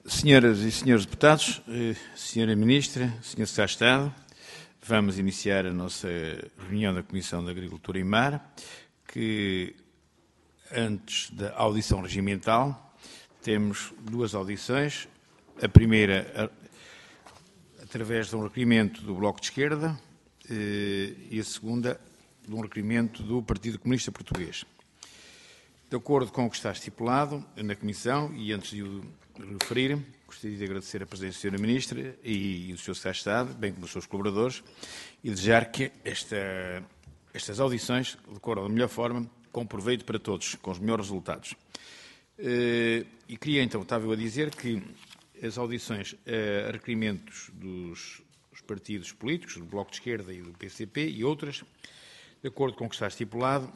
Senhoras e senhores deputados, Senhora Ministra, Senhor Secretário de Estado, vamos iniciar a nossa reunião da Comissão de Agricultura e Mar, que antes da audição regimental temos duas audições. A primeira através de um requerimento do Bloco de Esquerda e a segunda de um requerimento do Partido Comunista Português. De acordo com o que está estipulado na Comissão, e antes de o referir, gostaria de agradecer a presença da Sra. Ministra e do Sr. Secretário de Estado, bem como dos seus colaboradores, e desejar que estas audições decorram da melhor forma, com proveito para todos, com os melhores resultados. E queria, então, estava eu a dizer que as audições a requerimentos dos partidos políticos, do Bloco de Esquerda e do PCP e outras, de acordo com o que está estipulado,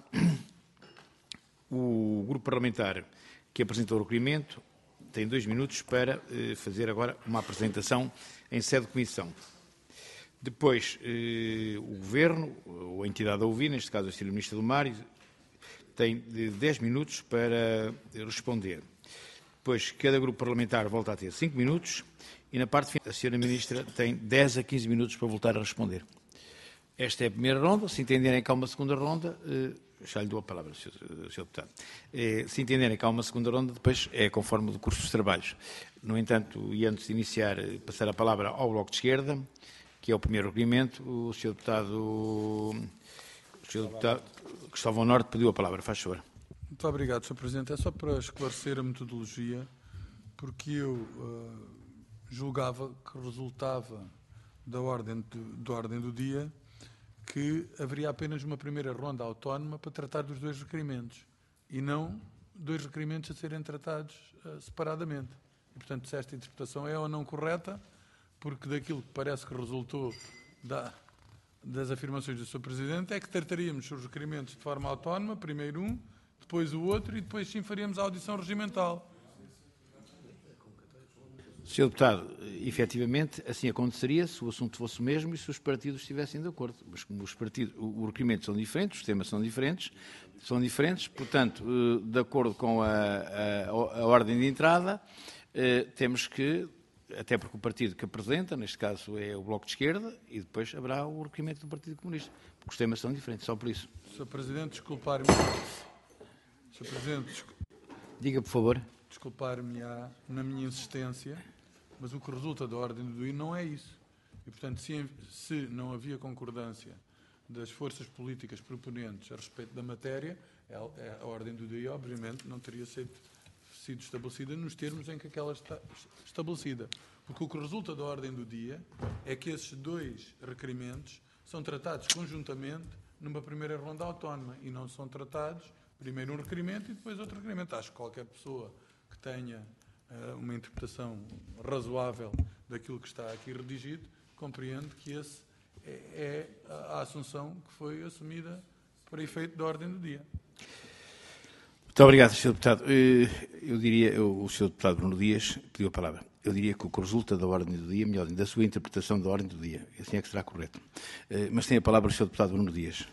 o grupo parlamentar que apresentou o requerimento tem 2 minutos para fazer agora uma apresentação em sede de comissão. Depois, o Governo, ou a entidade a ouvir, neste caso a Sra. Ministra do Mar, tem 10 minutos para responder. Depois, cada grupo parlamentar volta a ter 5 minutos e, na parte final, a Sra. Ministra tem 10 a 15 minutos para voltar a responder. Esta é a primeira ronda. Se entenderem que há uma segunda ronda, já lhe dou a palavra, Sr. Deputado. Se entenderem que há uma segunda ronda, depois é conforme o decurso dos trabalhos. No entanto, e antes de iniciar, passar a palavra ao Bloco de Esquerda, que é o primeiro requerimento, o Sr. Deputado Cristóvão Norte pediu a palavra. Faz favor. Muito obrigado, Sr. Presidente. É só para esclarecer a metodologia, porque eu julgava que resultava da ordem do dia que haveria apenas uma primeira ronda autónoma para tratar dos 2 requerimentos e não 2 requerimentos a serem tratados separadamente. E, portanto, se esta interpretação é ou não correta, porque daquilo que parece que resultou das afirmações do Sr. Presidente é que trataríamos os requerimentos de forma autónoma, primeiro um, depois o outro e depois sim faríamos a audição regimental. Sr. Deputado, efetivamente, assim aconteceria se o assunto fosse o mesmo e se os partidos estivessem de acordo. Mas como os requerimentos são diferentes, os temas são diferentes, portanto, de acordo com a ordem de entrada, temos que, até porque o partido que apresenta, neste caso é o Bloco de Esquerda, e depois haverá o requerimento do Partido Comunista, porque os temas são diferentes, só por isso. Sr. Presidente, desculpar-me. Sr. Presidente, diga, por favor. Desculpar-me na minha insistência, mas o que resulta da ordem do dia não é isso. E, portanto, se não havia concordância das forças políticas proponentes a respeito da matéria, a ordem do dia, obviamente, não teria sido estabelecida nos termos em que aquela está estabelecida. Porque o que resulta da ordem do dia é que esses 2 requerimentos são tratados conjuntamente numa primeira ronda autónoma e não são tratados primeiro um requerimento e depois outro requerimento. Acho que qualquer pessoa que tenha uma interpretação razoável daquilo que está aqui redigido compreende que essa é a assunção que foi assumida para efeito da ordem do dia. Muito obrigado, Sr. Deputado. Eu diria, o Sr. Deputado Bruno Dias pediu a palavra. Eu diria que o que resulta da ordem do dia, melhor, da sua interpretação da ordem do dia, assim é que será correto. Mas tem a palavra o Sr. Deputado Bruno Dias.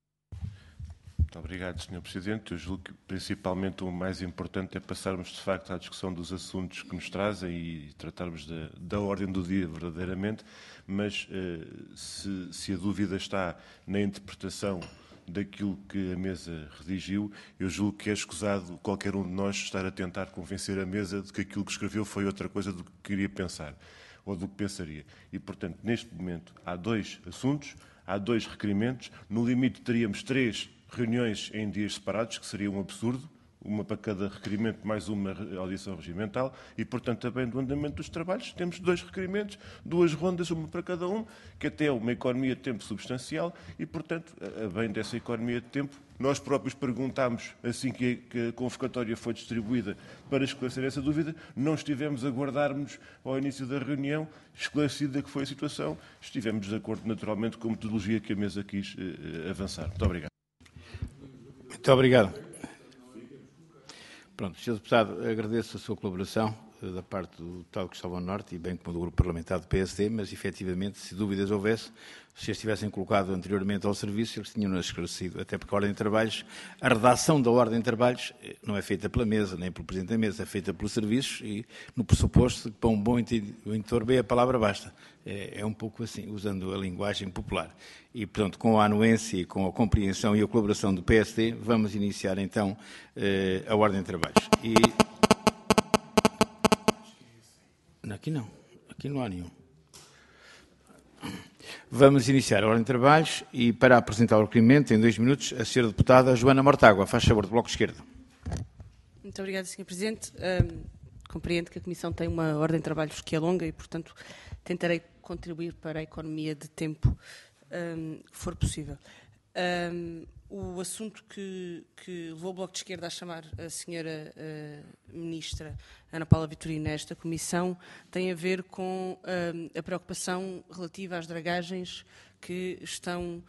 Muito obrigado, Sr. Presidente. Eu julgo que, principalmente, o mais importante é passarmos, de facto, à discussão dos assuntos que nos trazem e tratarmos da ordem do dia verdadeiramente, mas se a dúvida está na interpretação daquilo que a mesa redigiu, eu julgo que é escusado qualquer um de nós estar a tentar convencer a mesa de que aquilo que escreveu foi outra coisa do que queria pensar, ou do que pensaria. E, portanto, neste momento, há 2 assuntos, há 2 requerimentos, no limite teríamos 3 reuniões em dias separados, que seria um absurdo, uma para cada requerimento, mais uma audição regimental, e, portanto, também do andamento dos trabalhos, temos 2 requerimentos, 2 rondas, uma para cada um, que até é uma economia de tempo substancial, e, portanto, a bem dessa economia de tempo, nós próprios perguntámos, assim que a convocatória foi distribuída, para esclarecer essa dúvida, não estivemos a guardarmos ao início da reunião, esclarecida que foi a situação, estivemos de acordo, naturalmente, com a metodologia que a mesa quis avançar. Muito obrigado. Muito obrigado. Pronto, Sr. Deputado, agradeço a sua colaboração. da parte do deputado Cristóvão Norte e bem como do grupo parlamentar do PSD, mas efetivamente, se dúvidas houvesse, se as tivessem colocado anteriormente ao serviço, eles tinham-nos esclarecido, até porque a ordem de trabalhos, a redação da ordem de trabalhos não é feita pela mesa, nem pelo Presidente da mesa, é feita pelos serviços e no pressuposto que para um bom entendedor bem a palavra basta. É um pouco assim, usando a linguagem popular. E, portanto, com a anuência e com a compreensão e a colaboração do PSD, vamos iniciar então a ordem de trabalhos. E... Aqui não, aqui não há nenhum. Vamos iniciar a ordem de trabalhos e para apresentar o requerimento, em 2 minutos, a senhora deputada Joana Mortágua. Faz favor, do Bloco de Esquerda. Muito obrigada, Sr. Presidente. Compreendo que a Comissão tem uma ordem de trabalhos que é longa e, portanto, tentarei contribuir para a economia de tempo que for possível. O assunto que levou o Bloco de Esquerda a chamar a senhora Ministra Ana Paula Vitorino nesta Comissão tem a ver com a preocupação relativa às dragagens que estão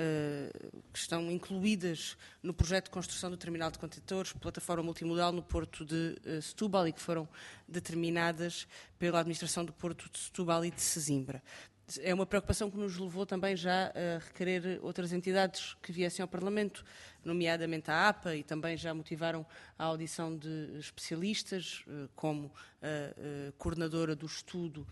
incluídas no projeto de construção do terminal de contentores, plataforma multimodal no Porto de Setúbal e que foram determinadas pela Administração do Porto de Setúbal e de Sesimbra. É uma preocupação que nos levou também já a requerer outras entidades que viessem ao Parlamento, nomeadamente a APA, e também já motivaram a audição de especialistas, como a coordenadora do estudo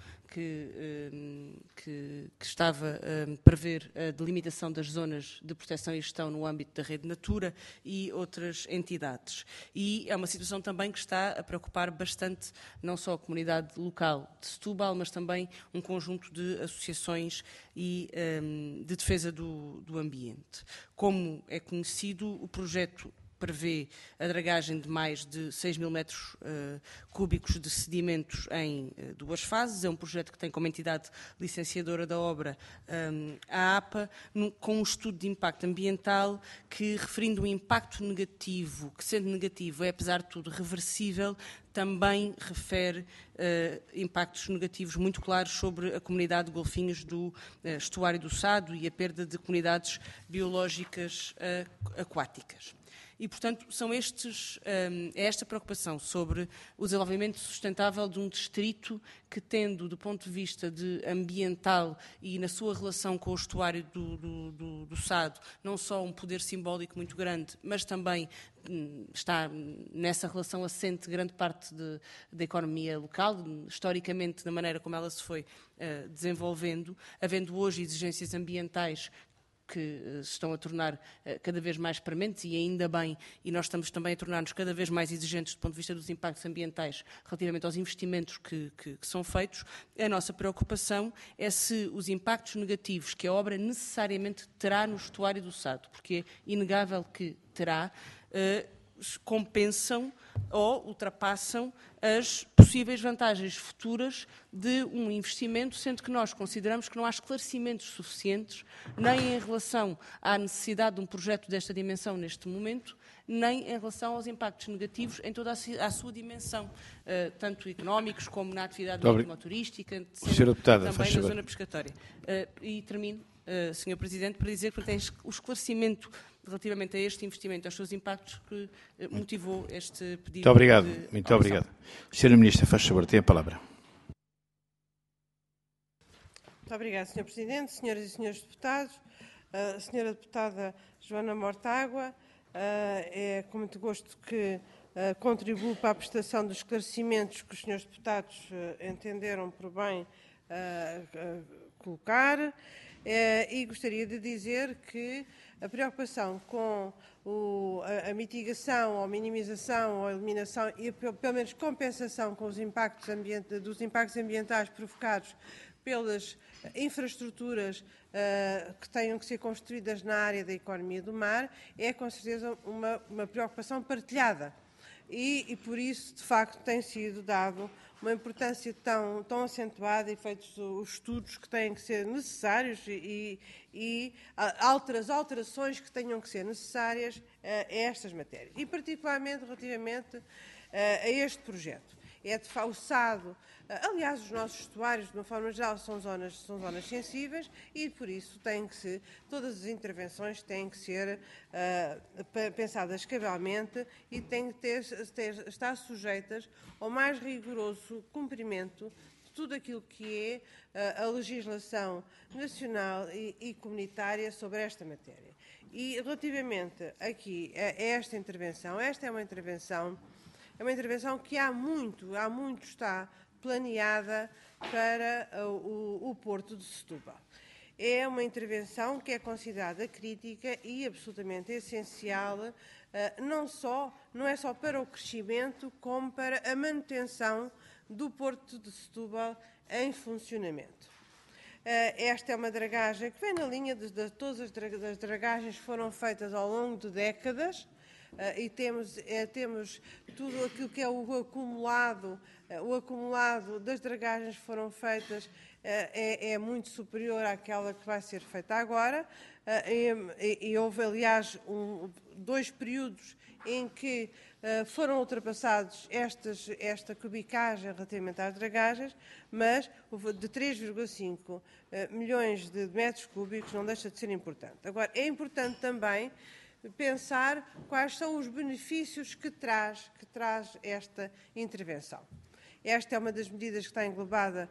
que estava a prever a delimitação das zonas de proteção e gestão no âmbito da rede Natura e outras entidades. E é uma situação também que está a preocupar bastante não só a comunidade local de Setúbal, mas também um conjunto de associações e de defesa do ambiente. Como é conhecido, o projeto prevê a dragagem de mais de 6 mil metros cúbicos de sedimentos em 2 fases. É um projeto que tem como entidade licenciadora da obra a APA, com um estudo de impacto ambiental que, referindo o impacto negativo, que sendo negativo é, apesar de tudo, reversível, também refere impactos negativos muito claros sobre a comunidade de golfinhos do estuário do Sado e a perda de comunidades biológicas aquáticas. E, portanto, é esta preocupação sobre o desenvolvimento sustentável de um distrito que, tendo, do ponto de vista ambiental e na sua relação com o estuário do Sado, não só um poder simbólico muito grande, mas também está nessa relação assente grande parte da economia local, historicamente, da maneira como ela se foi desenvolvendo, havendo hoje exigências ambientais que se estão a tornar cada vez mais prementes e ainda bem, e nós estamos também a tornar-nos cada vez mais exigentes do ponto de vista dos impactos ambientais relativamente aos investimentos que são feitos. A nossa preocupação é se os impactos negativos que a obra necessariamente terá no estuário do Sado, porque é inegável que terá, compensam ou ultrapassam as possíveis vantagens futuras de um investimento, sendo que nós consideramos que não há esclarecimentos suficientes, nem em relação à necessidade de um projeto desta dimensão neste momento, nem em relação aos impactos negativos em toda a sua dimensão, tanto económicos como na atividade motorística, também na zona pescatória. E termino, Sr. Presidente, para dizer que tem o esclarecimento relativamente a este investimento, aos seus impactos, que motivou este pedido. Muito obrigado. Muito obrigado. Sra. Ministra, faz favor, tem a palavra. Muito obrigada, Sr. Presidente, senhoras e senhores deputados. A senhora deputada Joana Mortágua, é com muito gosto que contribuo para a prestação dos esclarecimentos que os senhores deputados entenderam por bem colocar. E gostaria de dizer que a preocupação com a mitigação, ou minimização, ou eliminação e, pelo menos, compensação com os impactos dos impactos ambientais provocados pelas infraestruturas que tenham que ser construídas na área da economia do mar é, com certeza, uma preocupação partilhada. E por isso, de facto, tem sido dado uma importância tão acentuada e feitos os estudos que têm que ser necessários e alterações que tenham que ser necessárias a estas matérias. E particularmente relativamente a este projeto. é defalsado. Aliás, os nossos estuários, de uma forma geral, são zonas sensíveis e, por isso, todas as intervenções têm que ser pensadas cabalmente e têm que estar sujeitas ao mais rigoroso cumprimento de tudo aquilo que é a legislação nacional e comunitária sobre esta matéria. E, relativamente aqui a esta intervenção, esta é uma intervenção que há muito está planeada para o Porto de Setúbal. É uma intervenção que é considerada crítica e absolutamente essencial, não é só para o crescimento, como para a manutenção do Porto de Setúbal em funcionamento. Esta é uma dragagem que vem na linha de todas as dragagens que foram feitas ao longo de décadas, e temos tudo aquilo que é o acumulado das dragagens que foram feitas é muito superior àquela que vai ser feita agora, e houve, aliás, 2 períodos em que foram ultrapassados esta cubicagem relativamente às dragagens, mas de 3,5 milhões de metros cúbicos não deixa de ser importante. Agora, é importante também pensar quais são os benefícios que traz esta intervenção. Esta é uma das medidas que está englobada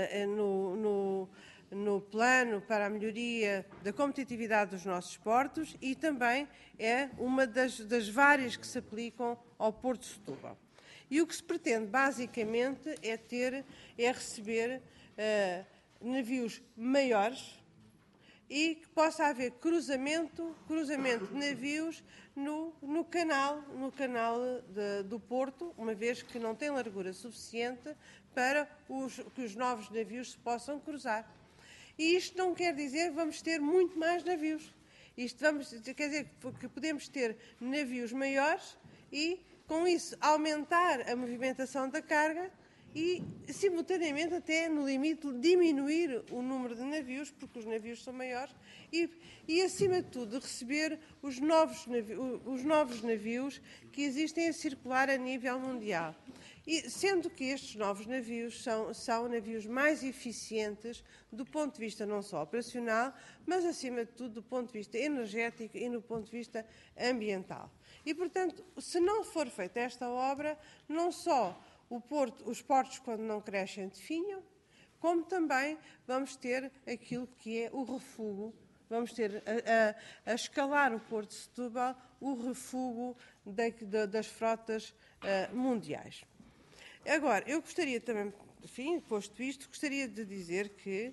no plano para a melhoria da competitividade dos nossos portos e também é uma das várias que se aplicam ao Porto de Setúbal. E o que se pretende, basicamente, é receber navios maiores e que possa haver cruzamento de navios no canal do Porto, uma vez que não tem largura suficiente para que os novos navios se possam cruzar. E isto não quer dizer que vamos ter muito mais navios. Quer dizer que podemos ter navios maiores e, com isso, aumentar a movimentação da carga e, simultaneamente, até no limite, diminuir o número de navios, porque os navios são maiores, e acima de tudo, receber os novos navios que existem a circular a nível mundial. E, sendo que estes novos navios são navios mais eficientes do ponto de vista não só operacional, mas, acima de tudo, do ponto de vista energético e no ponto de vista ambiental. E, portanto, se não for feita esta obra, não só os portos, quando não crescem, definham, como também vamos ter aquilo que é o refúgio, vamos ter a escalar o Porto de Setúbal, o refúgio das frotas mundiais. Agora, eu gostaria também, enfim, posto isto, gostaria de dizer que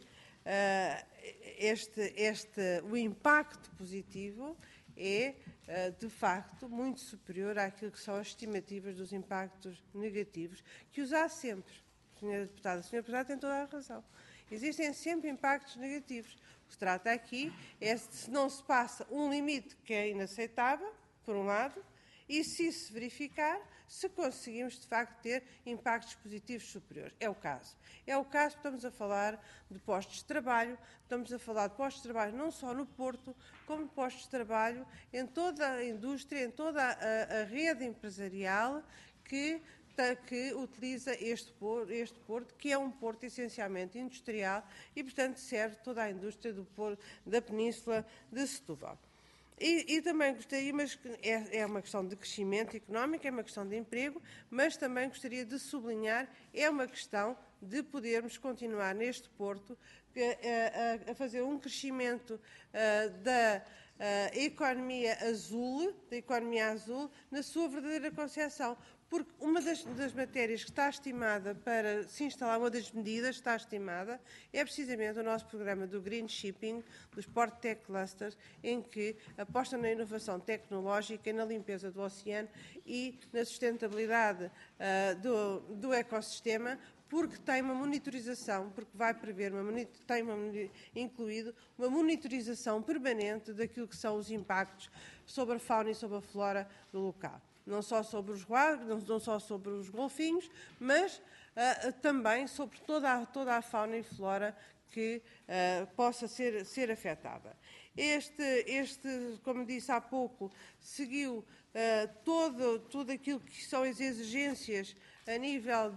o impacto positivo é, de facto, muito superior àquilo que são as estimativas dos impactos negativos, que os há sempre. Senhora Deputada, a Senhora Deputada tem toda a razão. Existem sempre impactos negativos. O que se trata aqui é se não se passa um limite que é inaceitável, por um lado, e se isso se verificar, se conseguimos, de facto, ter impactos positivos superiores. É o caso. É o caso porque estamos a falar de postos de trabalho, estamos a falar de postos de trabalho não só no Porto, como de postos de trabalho em toda a indústria, em toda a rede empresarial que utiliza este porto, que é um porto essencialmente industrial e, portanto, serve toda a indústria da Península de Setúbal. E também gostaria, mas é uma questão de crescimento económico, é uma questão de emprego, mas também gostaria de sublinhar, é uma questão de podermos continuar neste porto a fazer um crescimento da economia azul, na sua verdadeira concepção. Porque uma das matérias que está estimada para se instalar, uma das medidas que está estimada, é precisamente o nosso programa do Green Shipping, dos Port Tech Clusters, em que aposta na inovação tecnológica e na limpeza do oceano e na sustentabilidade do ecossistema, porque tem uma monitorização, porque vai prever, incluído uma monitorização permanente daquilo que são os impactos sobre a fauna e sobre a flora do local. Não só sobre os não só sobre os golfinhos, mas também sobre toda a fauna e flora que possa ser afetada. Como disse há pouco, seguiu tudo aquilo que são as exigências a nível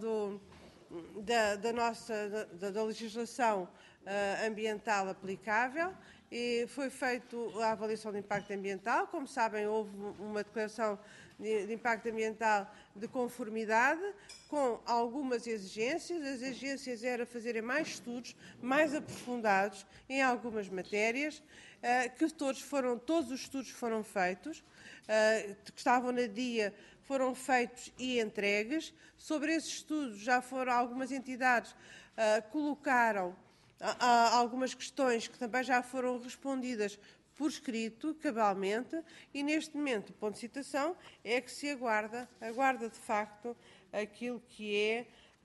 da legislação ambiental aplicável, e foi feita a avaliação de impacto ambiental. Como sabem, houve uma declaração de impacto ambiental de conformidade com algumas exigências. As exigências era fazerem mais estudos, mais aprofundados em algumas matérias, que todos os estudos foram feitos, que estavam na DIA, foram feitos e entregues. Sobre esses estudos já foram algumas entidades colocaram algumas questões que também já foram respondidas por escrito, cabalmente, e neste momento, o ponto de citação é que se aguarda de facto aquilo que é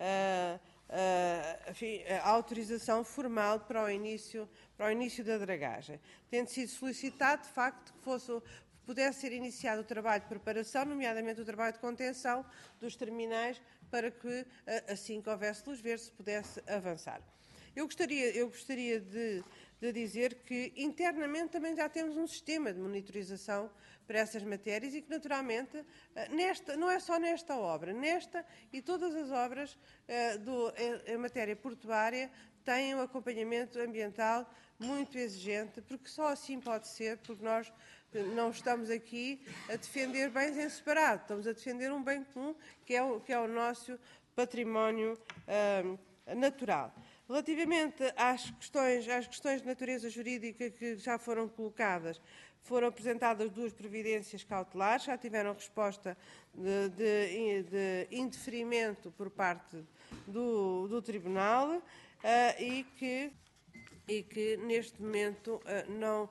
a autorização formal para o início da dragagem. Tendo sido solicitado, de facto, que pudesse ser iniciado o trabalho de preparação, nomeadamente o trabalho de contenção dos terminais, para que, assim que houvesse luz verde, se pudesse avançar. Eu gostaria de dizer que internamente também já temos um sistema de monitorização para essas matérias e que, naturalmente, não é só nesta obra, nesta e todas as obras em matéria portuária têm um acompanhamento ambiental muito exigente, porque só assim pode ser, porque nós não estamos aqui a defender bens em separado, estamos a defender um bem comum que é o nosso património natural. Relativamente às questões de natureza jurídica que já foram colocadas, foram apresentadas 2 providências cautelares, já tiveram resposta de indeferimento por parte do Tribunal e que neste momento não...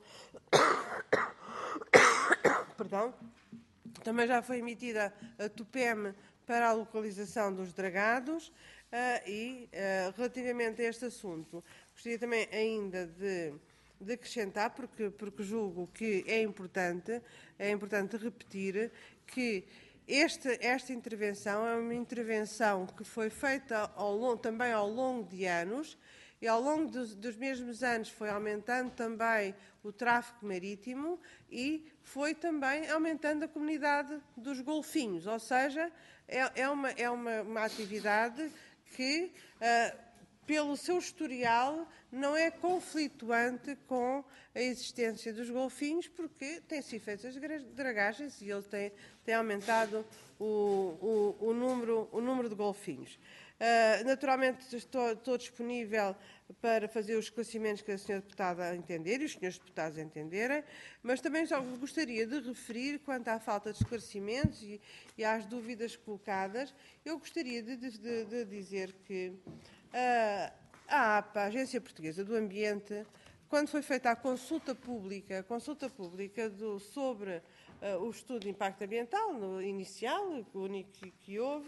Perdão. Também já foi emitida a TUPEM para a localização dos dragados. Relativamente a este assunto, gostaria também ainda de acrescentar, porque julgo que é importante repetir que esta intervenção é uma intervenção que foi feita também ao longo de anos, e ao longo dos mesmos anos foi aumentando também o tráfego marítimo e foi também aumentando a comunidade dos golfinhos, ou seja, é uma atividade que, pelo seu historial, não é conflituante com a existência dos golfinhos, porque têm-se feito as dragagens e ele tem aumentado o número de golfinhos. Naturalmente, estou disponível para fazer os esclarecimentos que a senhora deputada entender e os senhores deputados entenderem, mas também só gostaria de referir, quanto à falta de esclarecimentos e às dúvidas colocadas, eu gostaria de dizer que a APA, a Agência Portuguesa do Ambiente, quando foi feita a consulta pública sobre o estudo de impacto ambiental, no inicial, o único que houve,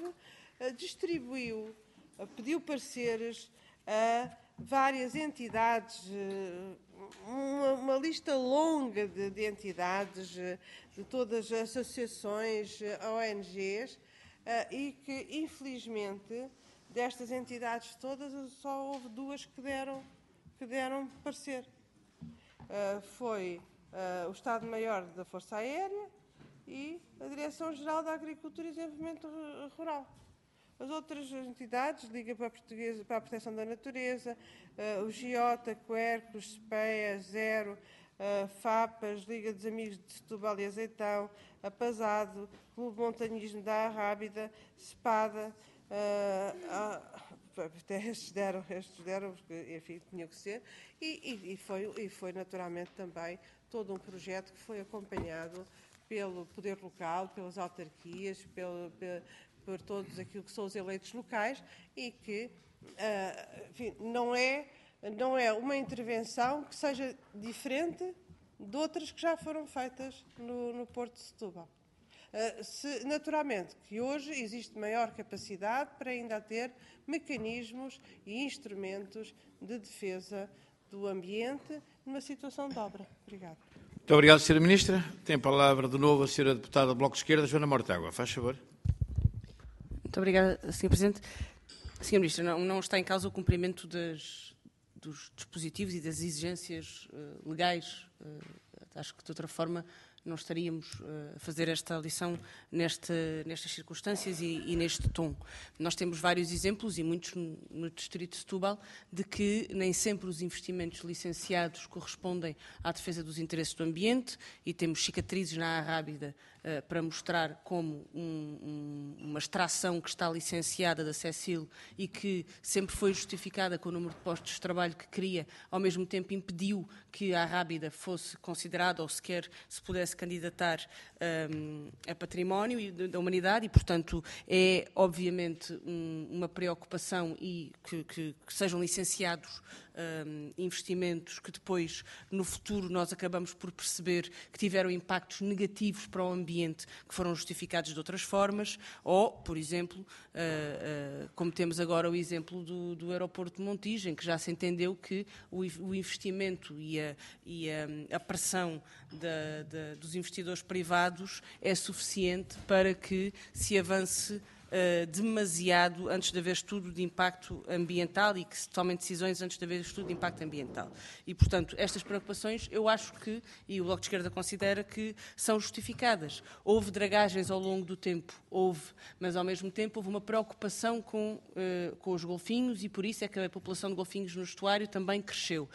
pediu pareceres a várias entidades, uma lista longa de entidades, de todas as associações, ONGs, e que, infelizmente, destas entidades todas, só houve 2 que deram parecer. Foi o Estado-Maior da Força Aérea e a Direção-Geral da Agricultura e Desenvolvimento Rural. As outras entidades, Liga para a Proteção da Natureza, o GIOTA, Quercus, SPEA, Zero, FAPAS, Liga dos Amigos de Setúbal e Azeitão, a PASADO, Clube Montanhismo da Arrábida, SPADA, estes deram, porque, enfim, tinha que ser, e foi naturalmente também todo um projeto que foi acompanhado pelo poder local, pelas autarquias, por todos aquilo que são os eleitos locais e que, enfim, não é uma intervenção que seja diferente de outras que já foram feitas no Porto de Setúbal. Naturalmente que hoje existe maior capacidade para ainda ter mecanismos e instrumentos de defesa do ambiente numa situação de obra. Obrigada. Muito obrigado, Sra. Ministra. Tem a palavra de novo a Sra. Deputada do Bloco de Esquerda, Joana Mortágua. Faz favor. Muito obrigada, Sr. Presidente. Sra. Ministra, não está em causa o cumprimento dos dispositivos e das exigências legais. Acho que, de outra forma, não estaríamos a fazer esta audição nestas circunstâncias e neste tom. Nós temos vários exemplos, e muitos no Distrito de Setúbal, de que nem sempre os investimentos licenciados correspondem à defesa dos interesses do ambiente, e temos cicatrizes na Arrábida para mostrar como uma extração que está licenciada da CECIL e que sempre foi justificada com o número de postos de trabalho que cria, ao mesmo tempo impediu que a Arrábida fosse considerada ou sequer se pudesse candidatar a património da humanidade, e, portanto, é obviamente uma preocupação e que sejam licenciados investimentos que depois, no futuro, nós acabamos por perceber que tiveram impactos negativos para o ambiente que foram justificados de outras formas, ou, por exemplo, como temos agora o exemplo do aeroporto de Montijo, em que já se entendeu que o investimento e a pressão dos investidores privados é suficiente para que se avance demasiado antes de haver estudo de impacto ambiental e que se tomem decisões antes de haver estudo de impacto ambiental. E, portanto, estas preocupações eu acho que, e o Bloco de Esquerda considera que são justificadas. Houve dragagens ao longo do tempo, mas ao mesmo tempo houve uma preocupação com os golfinhos, e por isso é que a população de golfinhos no estuário também cresceu.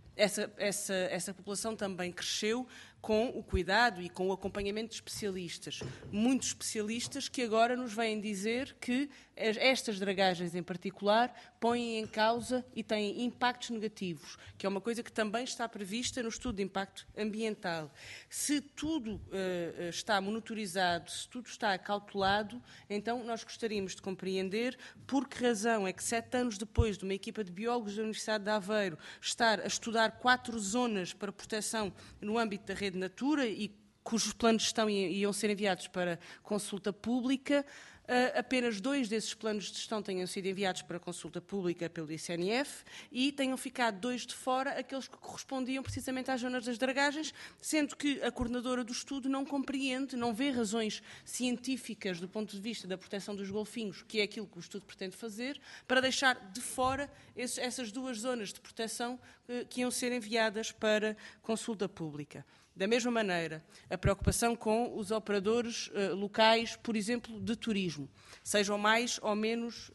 Essa população também cresceu com o cuidado e com o acompanhamento de especialistas. Muitos especialistas que agora nos vêm dizer que estas dragagens em particular põem em causa e têm impactos negativos, que é uma coisa que também está prevista no estudo de impacto ambiental. Se tudo está monitorizado, se tudo está acautelado, então nós gostaríamos de compreender por que razão é que 7 anos depois de uma equipa de biólogos da Universidade de Aveiro estar a estudar 4 zonas para proteção no âmbito da rede Natura e cujos planos de gestão iam ser enviados para consulta pública, apenas 2 desses planos de gestão tenham sido enviados para consulta pública pelo ICNF e tenham ficado 2 de fora, aqueles que correspondiam precisamente às zonas das dragagens, sendo que a coordenadora do estudo não compreende, não vê razões científicas do ponto de vista da proteção dos golfinhos, que é aquilo que o estudo pretende fazer, para deixar de fora essas 2 zonas de proteção que iam ser enviadas para consulta pública. Da mesma maneira, a preocupação com os operadores locais, por exemplo, de turismo, sejam mais ou menos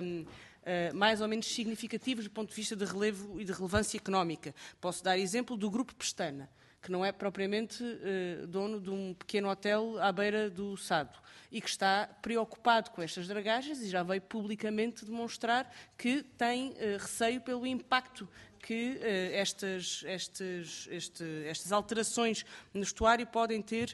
significativos do ponto de vista de relevo e de relevância económica. Posso dar exemplo do Grupo Pestana, que não é propriamente dono de um pequeno hotel à beira do Sado e que está preocupado com estas dragagens e já veio publicamente demonstrar que tem receio pelo impacto que estas alterações no estuário podem ter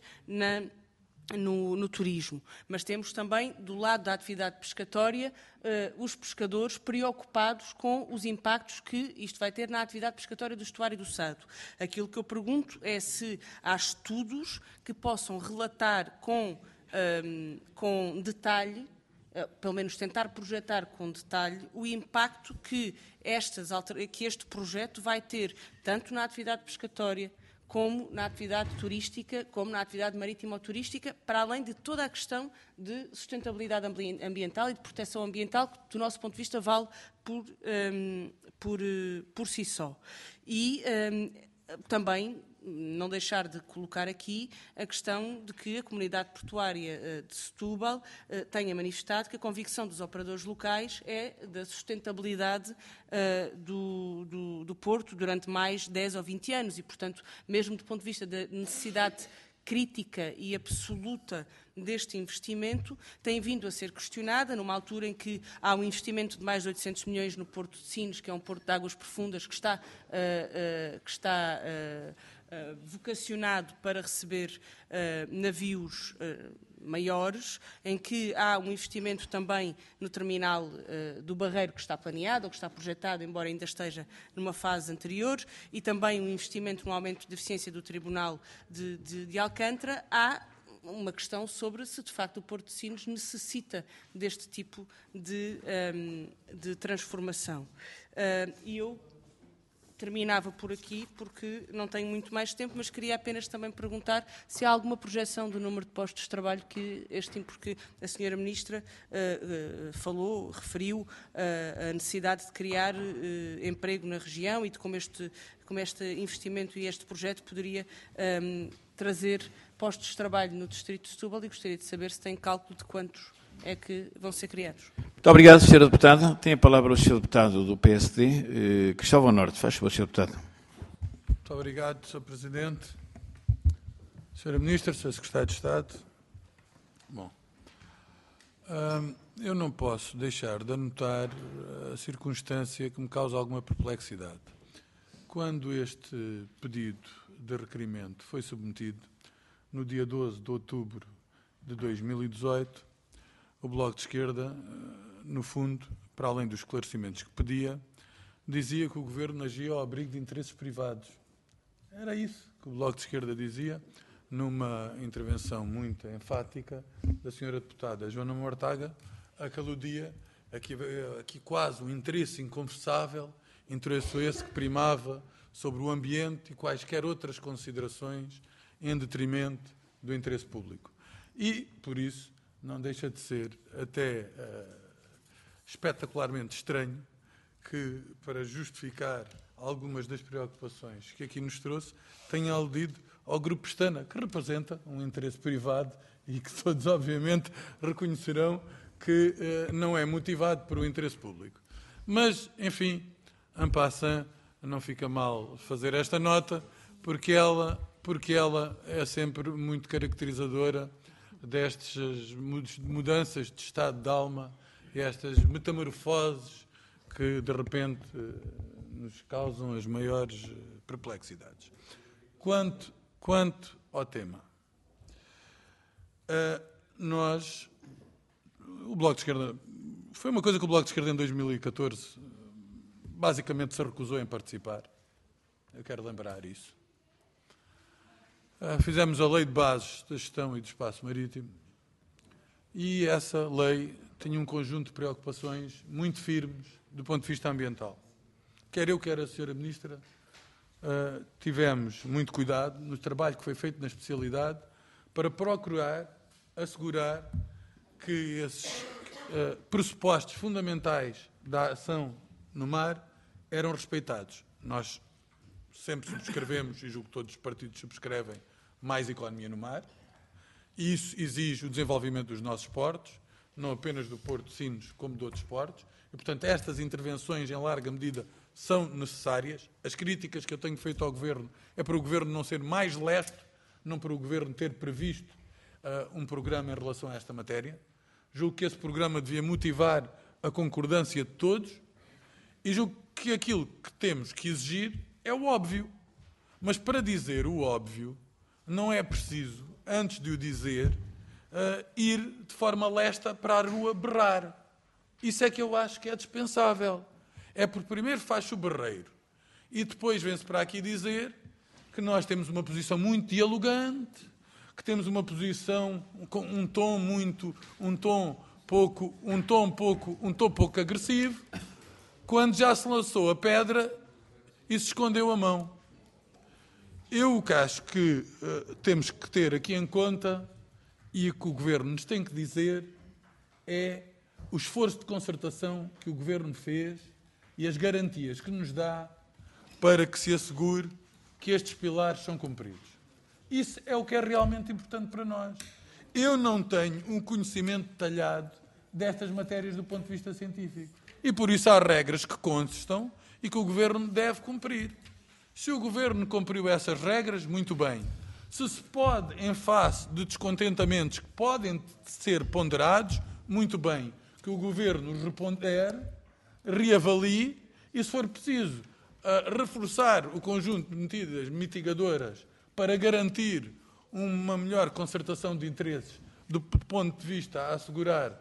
no turismo. Mas temos também, do lado da atividade pescatória, os pescadores preocupados com os impactos que isto vai ter na atividade pescatória do estuário do Sado. Aquilo que eu pergunto é se há estudos que possam relatar com detalhe, pelo menos tentar projetar com detalhe, o impacto que este projeto vai ter, tanto na atividade pescatória, como na atividade turística, como na atividade marítima-turística, para além de toda a questão de sustentabilidade ambiental e de proteção ambiental, que, do nosso ponto de vista, vale por si só. E também não deixar de colocar aqui a questão de que a comunidade portuária de Setúbal tenha manifestado que a convicção dos operadores locais é da sustentabilidade do Porto durante mais 10 ou 20 anos e, portanto, mesmo do ponto de vista da necessidade crítica e absoluta deste investimento, tem vindo a ser questionada numa altura em que há um investimento de mais de 800 milhões no Porto de Sines, que é um porto de águas profundas que está vocacionado para receber navios maiores, em que há um investimento também no terminal do Barreiro que está planeado ou que está projetado, embora ainda esteja numa fase anterior, e também um investimento no aumento de eficiência do Tribunal de Alcântara. Há uma questão sobre se, de facto, o Porto de Sines necessita deste tipo de transformação. E eu terminava por aqui, porque não tenho muito mais tempo, mas queria apenas também perguntar se há alguma projeção do número de postos de trabalho porque a Sra. Ministra referiu a necessidade de criar emprego na região e de como este investimento e este projeto poderia trazer postos de trabalho no Distrito de Setúbal e gostaria de saber se tem cálculo de quantos é que vão ser criados. Muito obrigado, Sra. Deputada. Tem a palavra o Sr. Deputado do PSD, Cristóvão Norte. Faz favor, Sr. Deputado. Muito obrigado, Sr. Presidente. Sra. Ministra, Sr. Secretário de Estado. Bom, eu não posso deixar de anotar a circunstância que me causa alguma perplexidade. Quando este pedido de requerimento foi submetido, no dia 12 de outubro de 2018, o Bloco de Esquerda, no fundo, para além dos esclarecimentos que pedia, dizia que o Governo agia ao abrigo de interesses privados. Era isso que o Bloco de Esquerda dizia, numa intervenção muito enfática da Sra. Deputada Joana Mortágua, que aludia aqui quase um interesse inconversável, interesse esse que primava sobre o ambiente e quaisquer outras considerações em detrimento do interesse público. E, por isso, não deixa de ser até espetacularmente estranho que, para justificar algumas das preocupações que aqui nos trouxe, tenha aludido ao Grupo Pestana, que representa um interesse privado e que todos, obviamente, reconhecerão que não é motivado por um interesse público. Mas, enfim, en passant, não fica mal fazer esta nota, porque ela é sempre muito caracterizadora destas mudanças de estado de alma e estas metamorfoses que, de repente, nos causam as maiores perplexidades. Quanto ao tema, o Bloco de Esquerda, foi uma coisa que o Bloco de Esquerda em 2014 basicamente se recusou em participar. Eu quero lembrar isso. Fizemos a Lei de Bases da Gestão e do Espaço Marítimo e essa lei tinha um conjunto de preocupações muito firmes do ponto de vista ambiental. Quer eu, quer a Sra. Ministra, tivemos muito cuidado no trabalho que foi feito na especialidade para procurar assegurar que esses pressupostos fundamentais da ação no mar eram respeitados. Nós sempre subscrevemos, e julgo que todos os partidos subscrevem, mais economia no mar. E isso exige o desenvolvimento dos nossos portos, não apenas do Porto de Sines, como de outros portos. E, portanto, estas intervenções, em larga medida, são necessárias. As críticas que eu tenho feito ao Governo é para o Governo não ser mais lesto, não para o Governo ter previsto um programa em relação a esta matéria. Julgo que esse programa devia motivar a concordância de todos e julgo que aquilo que temos que exigir é o óbvio. Mas para dizer o óbvio, não é preciso, antes de o dizer, ir de forma lesta para a rua berrar. Isso é que eu acho que é dispensável. É porque primeiro faz-se o berreiro e depois vem-se para aqui dizer que nós temos uma posição muito dialogante, que temos uma posição com um tom pouco agressivo, quando já se lançou a pedra e se escondeu a mão. Eu o que acho que temos que ter aqui em conta e que o Governo nos tem que dizer é o esforço de concertação que o Governo fez e as garantias que nos dá para que se assegure que estes pilares são cumpridos. Isso é o que é realmente importante para nós. Eu não tenho um conhecimento detalhado destas matérias do ponto de vista científico. E por isso há regras que constam e que o Governo deve cumprir. Se o Governo cumpriu essas regras, muito bem. Se se pode, em face de descontentamentos que podem ser ponderados, muito bem. Que o Governo os repondere, reavalie e, se for preciso, reforçar o conjunto de medidas mitigadoras para garantir uma melhor concertação de interesses do ponto de vista a assegurar,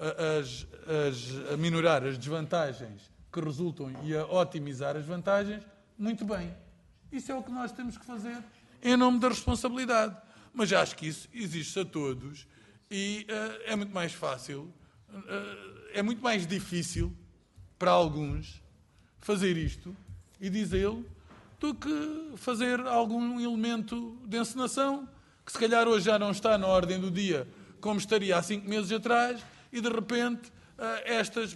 a minorar as desvantagens que resultam e a otimizar as vantagens, muito bem. Isso é o que nós temos que fazer em nome da responsabilidade. Mas acho que isso existe a todos e é muito mais fácil, é muito mais difícil para alguns fazer isto e dizê-lo do que fazer algum elemento de encenação que se calhar hoje já não está na ordem do dia como estaria há 5 meses atrás e de repente estas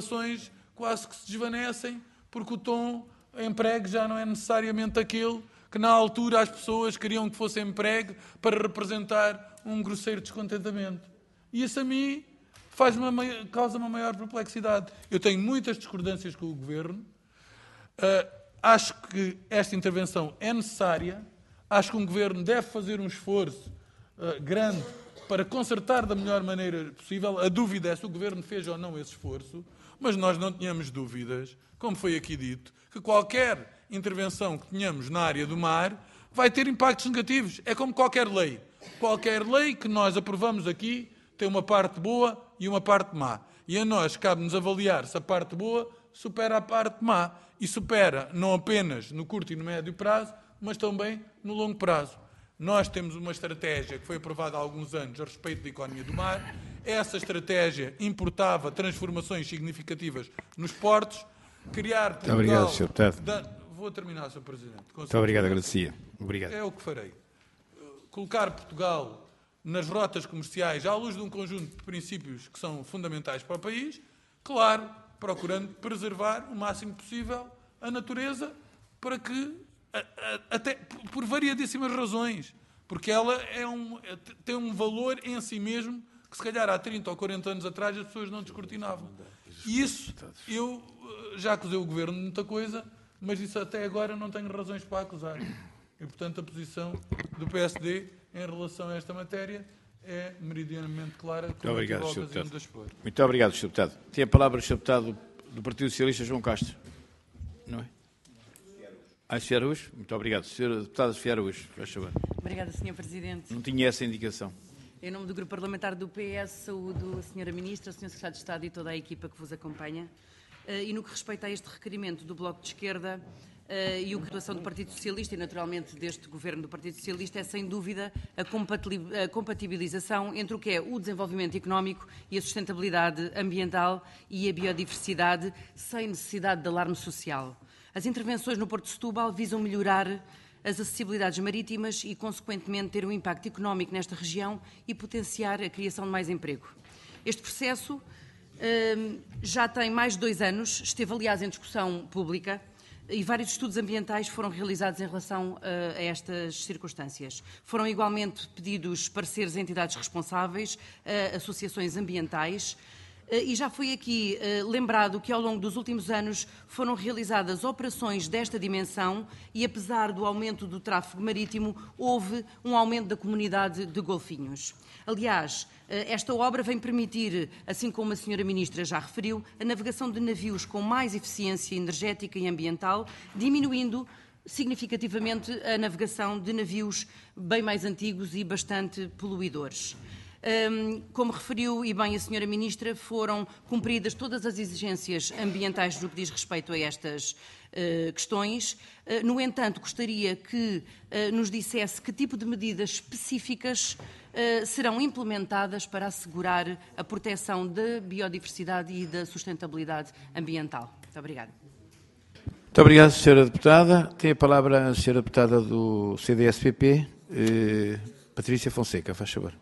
preocupações quase que se desvanecem porque o tom empregue já não é necessariamente aquele que na altura as pessoas queriam que fosse empregue para representar um grosseiro descontentamento. E isso a mim causa uma maior perplexidade. Eu tenho muitas discordâncias com o Governo. Acho que esta intervenção é necessária. Acho que um Governo deve fazer um esforço grande para consertar da melhor maneira possível. A dúvida é se o Governo fez ou não esse esforço, mas nós não tínhamos dúvidas, como foi aqui dito, que qualquer intervenção que tenhamos na área do mar vai ter impactos negativos. É como qualquer lei. Qualquer lei que nós aprovamos aqui tem uma parte boa e uma parte má. E a nós cabe-nos avaliar se a parte boa supera a parte má. E supera não apenas no curto e no médio prazo, mas também no longo prazo. Nós temos uma estratégia que foi aprovada há alguns anos a respeito da economia do mar. Essa estratégia importava transformações significativas nos portos, criar Portugal... Muito obrigado, Sr. Deputado. Vou terminar, Sr. Presidente. Muito obrigado, agradecia. Obrigado. É o que farei. Colocar Portugal nas rotas comerciais à luz de um conjunto de princípios que são fundamentais para o país, claro, procurando preservar o máximo possível a natureza para que, até por variadíssimas razões, porque ela tem um valor em si mesmo que se calhar há 30 ou 40 anos atrás as pessoas não descortinavam. E isso, eu já acusei o Governo de muita coisa, mas isso até agora não tenho razões para acusar. E, portanto, a posição do PSD em relação a esta matéria é meridianamente clara. Muito obrigado, Sr. Deputado. Muito obrigado, Sr. Deputado. Tem a palavra o Sr. Deputado do Partido Socialista, João Castro. Não é? Sr. Araújo? Muito obrigado. Sr. Deputado Sr. Araújo, faz favor. Obrigada, Sr. Presidente. Não tinha essa indicação. Em nome do Grupo Parlamentar do PS, saúdo a Sra. Ministra, Sr. Secretário de Estado e toda a equipa que vos acompanha. E no que respeita a este requerimento do Bloco de Esquerda e a atuação do Partido Socialista e, naturalmente, deste Governo do Partido Socialista, é sem dúvida a compatibilização entre o que é o desenvolvimento económico e a sustentabilidade ambiental e a biodiversidade, sem necessidade de alarme social. As intervenções no Porto de Setúbal visam melhorar as acessibilidades marítimas e, consequentemente, ter um impacto económico nesta região e potenciar a criação de mais emprego. Este processo já tem mais de 2 anos, esteve, aliás, em discussão pública e vários estudos ambientais foram realizados em relação a estas circunstâncias. Foram igualmente pedidos pareceres a entidades responsáveis, a associações ambientais, e já foi aqui lembrado que ao longo dos últimos anos foram realizadas operações desta dimensão e, apesar do aumento do tráfego marítimo, houve um aumento da comunidade de golfinhos. Aliás, esta obra vem permitir, assim como a Sra. Ministra já referiu, a navegação de navios com mais eficiência energética e ambiental, diminuindo significativamente a navegação de navios bem mais antigos e bastante poluidores. Como referiu e bem a Sra. Ministra, foram cumpridas todas as exigências ambientais no que diz respeito a estas questões. No entanto, gostaria que nos dissesse que tipo de medidas específicas serão implementadas para assegurar a proteção da biodiversidade e da sustentabilidade ambiental. Muito obrigada. Muito obrigado, Sra. Deputada. Tem a palavra a Sra. Deputada do CDS-PP, Patrícia Fonseca, faz favor.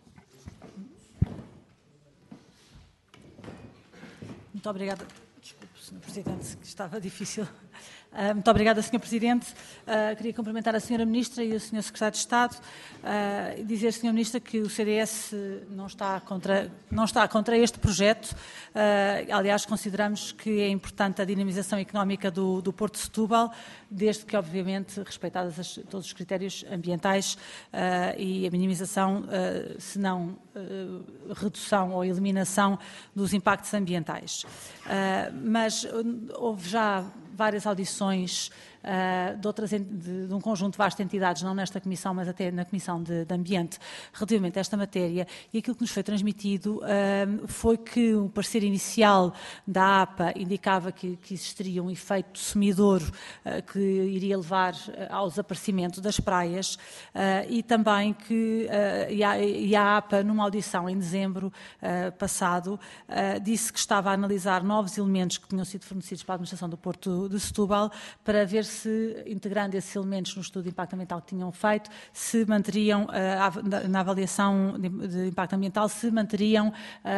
Muito obrigada. Desculpe, Sr. Presidente, que estava difícil. Muito obrigada, Sr. Presidente. Queria cumprimentar a Sra. Ministra e o Sr. Secretário de Estado e dizer, Sra. Ministra, que o CDS não está contra este projeto. Aliás, consideramos que é importante a dinamização económica do Porto de Setúbal, desde que, obviamente, respeitados todos os critérios ambientais e a minimização, se não redução ou eliminação dos impactos ambientais. Mas houve já várias audições de um conjunto de vastas entidades, não nesta Comissão, mas até na Comissão de Ambiente, relativamente a esta matéria, e aquilo que nos foi transmitido foi que o parecer inicial da APA indicava que existiria um efeito sumidouro que iria levar ao desaparecimento das praias e também que a APA, numa audição em dezembro passado, disse que estava a analisar novos elementos que tinham sido fornecidos para a administração do Porto de Setúbal para ver se, integrando esses elementos no estudo de impacto ambiental que tinham feito, se manteriam, na avaliação de impacto ambiental, se manteriam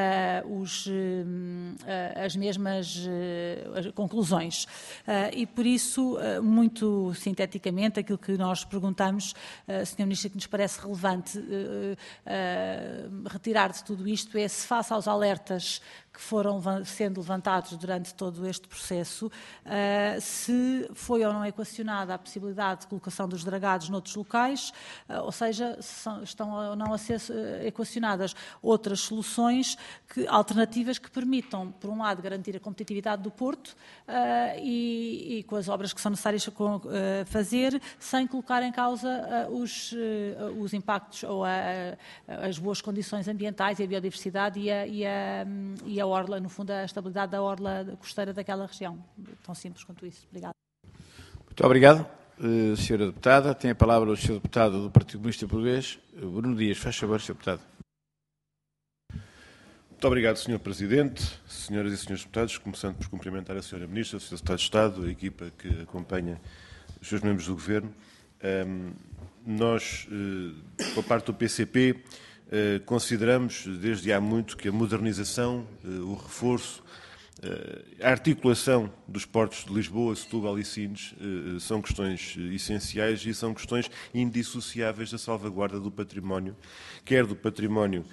as mesmas conclusões. E por isso, muito sinteticamente, aquilo que nós perguntamos, Sr. Ministro, que nos parece relevante retirar de tudo isto é se, face aos alertas que foram sendo levantados durante todo este processo, se foi ou não equacionada a possibilidade de colocação dos dragados noutros locais, ou seja, se estão ou não a ser equacionadas outras soluções alternativas que permitam, por um lado, garantir a competitividade do Porto e com as obras que são necessárias fazer, sem colocar em causa os impactos ou as boas condições ambientais e a biodiversidade e a orla, no fundo, a estabilidade da orla costeira daquela região. Tão simples quanto isso. Obrigada. Muito obrigado, Sra. Deputada. Tem a palavra o Sr. Deputado do Partido Comunista Português, Bruno Dias. Faz favor, Sr. Deputado. Muito obrigado, Sr. Presidente, senhoras e senhores deputados, começando por cumprimentar a Sra. Ministra, o Sr. Secretário de Estado, a equipa que acompanha os seus membros do Governo. Nós, por parte do PCP, consideramos desde há muito que a modernização, o reforço, a articulação dos portos de Lisboa, Setúbal e Sines são questões essenciais e são questões indissociáveis da salvaguarda do património, quer do património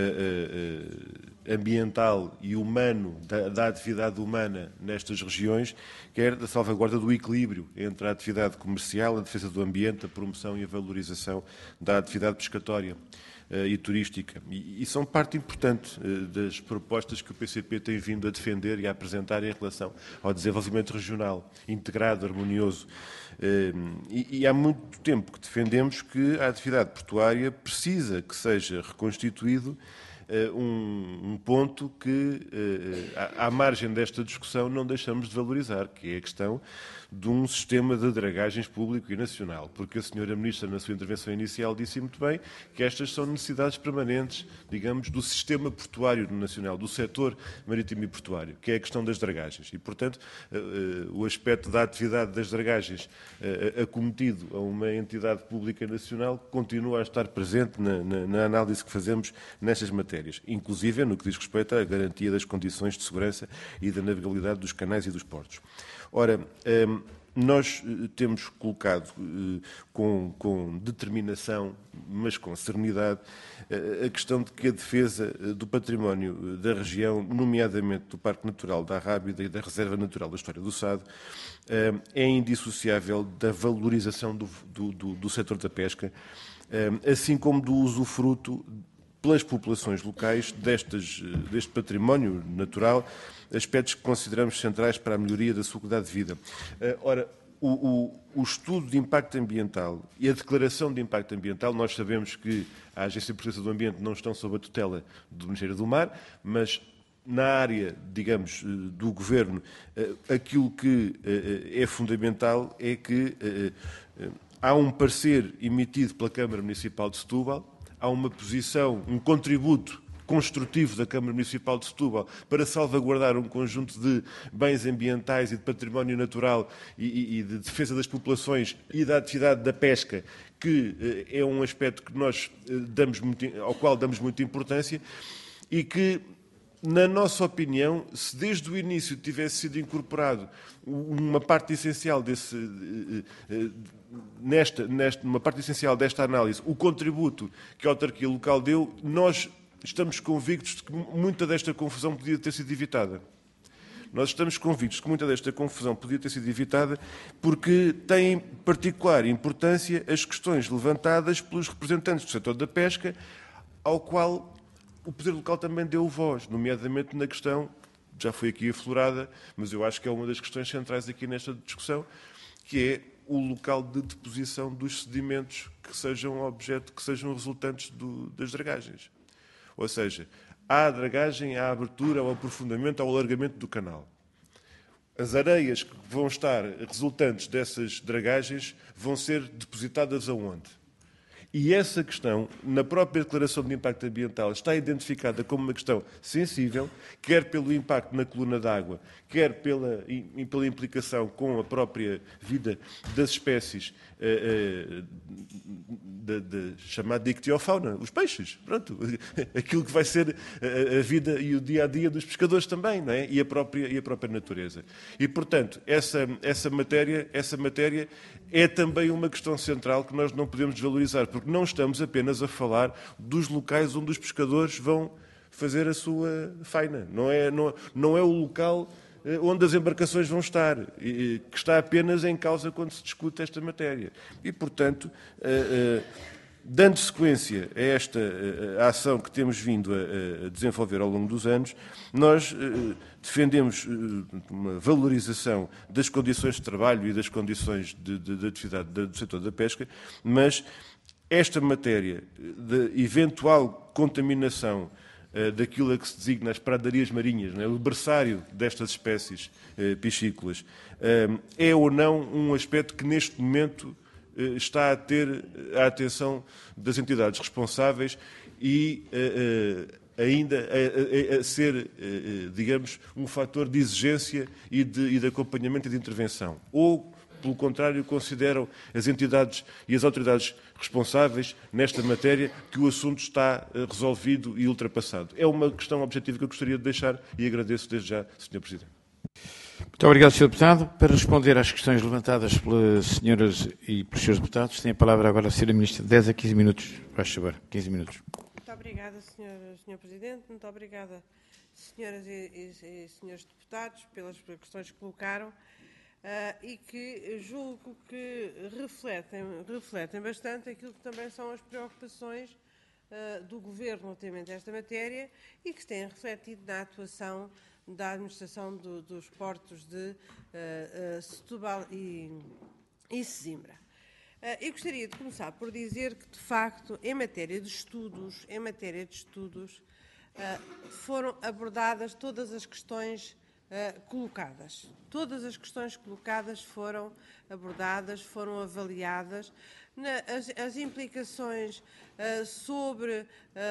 ambiental e humano, da atividade humana nestas regiões, quer da salvaguarda do equilíbrio entre a atividade comercial, a defesa do ambiente, a promoção e a valorização da atividade pescatória e turística. E são parte importante das propostas que o PCP tem vindo a defender e a apresentar em relação ao desenvolvimento regional, integrado, harmonioso. E há muito tempo que defendemos que a atividade portuária precisa que seja reconstituído um ponto que, à margem desta discussão, não deixamos de valorizar, que é a questão de um sistema de dragagens público e nacional, porque a Sra. Ministra, na sua intervenção inicial, disse muito bem que estas são necessidades permanentes, digamos, do sistema portuário nacional, do setor marítimo e portuário, que é a questão das dragagens. E, portanto, o aspecto da atividade das dragagens acometido a uma entidade pública nacional continua a estar presente na análise que fazemos nestas matérias, inclusive no que diz respeito à garantia das condições de segurança e da navegabilidade dos canais e dos portos. Ora, nós temos colocado com determinação, mas com serenidade, a questão de que a defesa do património da região, nomeadamente do Parque Natural da Arrábida e da Reserva Natural da História do Sado, é indissociável da valorização do setor da pesca, assim como do usufruto pelas populações locais deste património natural, aspectos que consideramos centrais para a melhoria da sua qualidade de vida. Ora, o estudo de impacto ambiental e a declaração de impacto ambiental, nós sabemos que a Agência de Proteção do Ambiente não estão sob a tutela do Ministério do Mar, mas na área, digamos, do Governo, aquilo que é fundamental é que há um parecer emitido pela Câmara Municipal de Setúbal, há uma posição, um contributo construtivo da Câmara Municipal de Setúbal para salvaguardar um conjunto de bens ambientais e de património natural e de defesa das populações e da atividade da pesca, que é um aspecto que nós ao qual damos muita importância e que, na nossa opinião, se desde o início tivesse sido incorporado uma parte essencial numa parte essencial desta análise, o contributo que a autarquia local deu, nós estamos convictos de que muita desta confusão podia ter sido evitada. Nós estamos convictos de que muita desta confusão podia ter sido evitada porque têm particular importância as questões levantadas pelos representantes do setor da pesca, ao qual o poder local também deu voz, nomeadamente na questão, já foi aqui aflorada, mas eu acho que é uma das questões centrais aqui nesta discussão, que é o local de deposição dos sedimentos que sejam resultantes das dragagens. Ou seja, há a dragagem, há a abertura, ao aprofundamento, ao alargamento do canal. As areias que vão estar resultantes dessas dragagens vão ser depositadas aonde? E essa questão, na própria Declaração de Impacto Ambiental, está identificada como uma questão sensível, quer pelo impacto na coluna d'água, quer pela implicação com a própria vida das espécies chamada ictiofauna, os peixes, pronto, aquilo que vai ser a vida e o dia-a-dia dos pescadores também, não é? E a própria natureza. E, portanto, essa matéria é também uma questão central que nós não podemos desvalorizar, porque não estamos apenas a falar dos locais onde os pescadores vão fazer a sua faina. Não é o local onde as embarcações vão estar, que está apenas em causa quando se discute esta matéria. E, portanto, dando sequência a esta ação que temos vindo a desenvolver ao longo dos anos, nós defendemos uma valorização das condições de trabalho e das condições de atividade do setor da pesca, mas esta matéria de eventual contaminação daquilo a que se designa as pradarias marinhas, não é? O berçário destas espécies piscícolas, é ou não um aspecto que neste momento está a ter a atenção das entidades responsáveis e ainda a ser, digamos, um fator de exigência e de acompanhamento e de intervenção? Ou, pelo contrário, consideram as entidades e as autoridades responsáveis nesta matéria que o assunto está resolvido e ultrapassado? É uma questão objetiva que eu gostaria de deixar e agradeço desde já, Sr. Presidente. Muito obrigado, Sr. Deputado. Para responder às questões levantadas pelas senhoras e pelos senhores deputados, tem a palavra agora a Sra. Ministra. 10 a 15 minutos. Faz favor, 15 minutos. Muito obrigada, Sr. Presidente. Muito obrigada, senhoras e senhores deputados, pelas questões que colocaram e que julgo que refletem bastante aquilo que também são as preocupações do Governo relativamente a esta matéria e que se têm refletido na atuação da administração dos portos de Setúbal e Sesimbra. Eu gostaria de começar por dizer que, de facto, em matéria de estudos, foram abordadas todas as questões colocadas. Todas as questões colocadas foram abordadas, foram avaliadas. As implicações sobre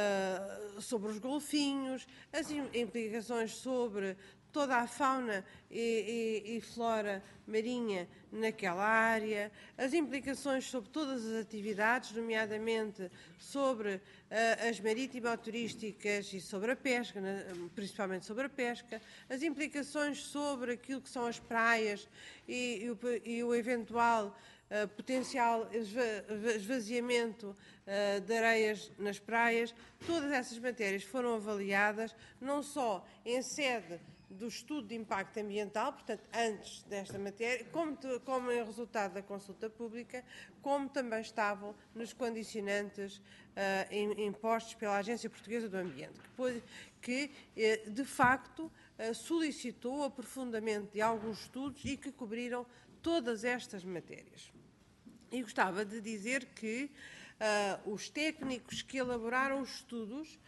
os golfinhos, as implicações sobre toda a fauna e flora marinha naquela área, as implicações sobre todas as atividades, nomeadamente sobre as marítimo-turísticas e sobre a pesca, principalmente sobre a pesca, as implicações sobre aquilo que são as praias e o eventual potencial esvaziamento de areias nas praias. Todas essas matérias foram avaliadas, não só em sede do estudo de impacto ambiental, portanto, antes desta matéria, como em resultado da consulta pública, como também estavam nos condicionantes impostos pela Agência Portuguesa do Ambiente, que de facto solicitou o aprofundamento de alguns estudos e que cobriram todas estas matérias. E gostava de dizer que os técnicos que elaboraram os estudos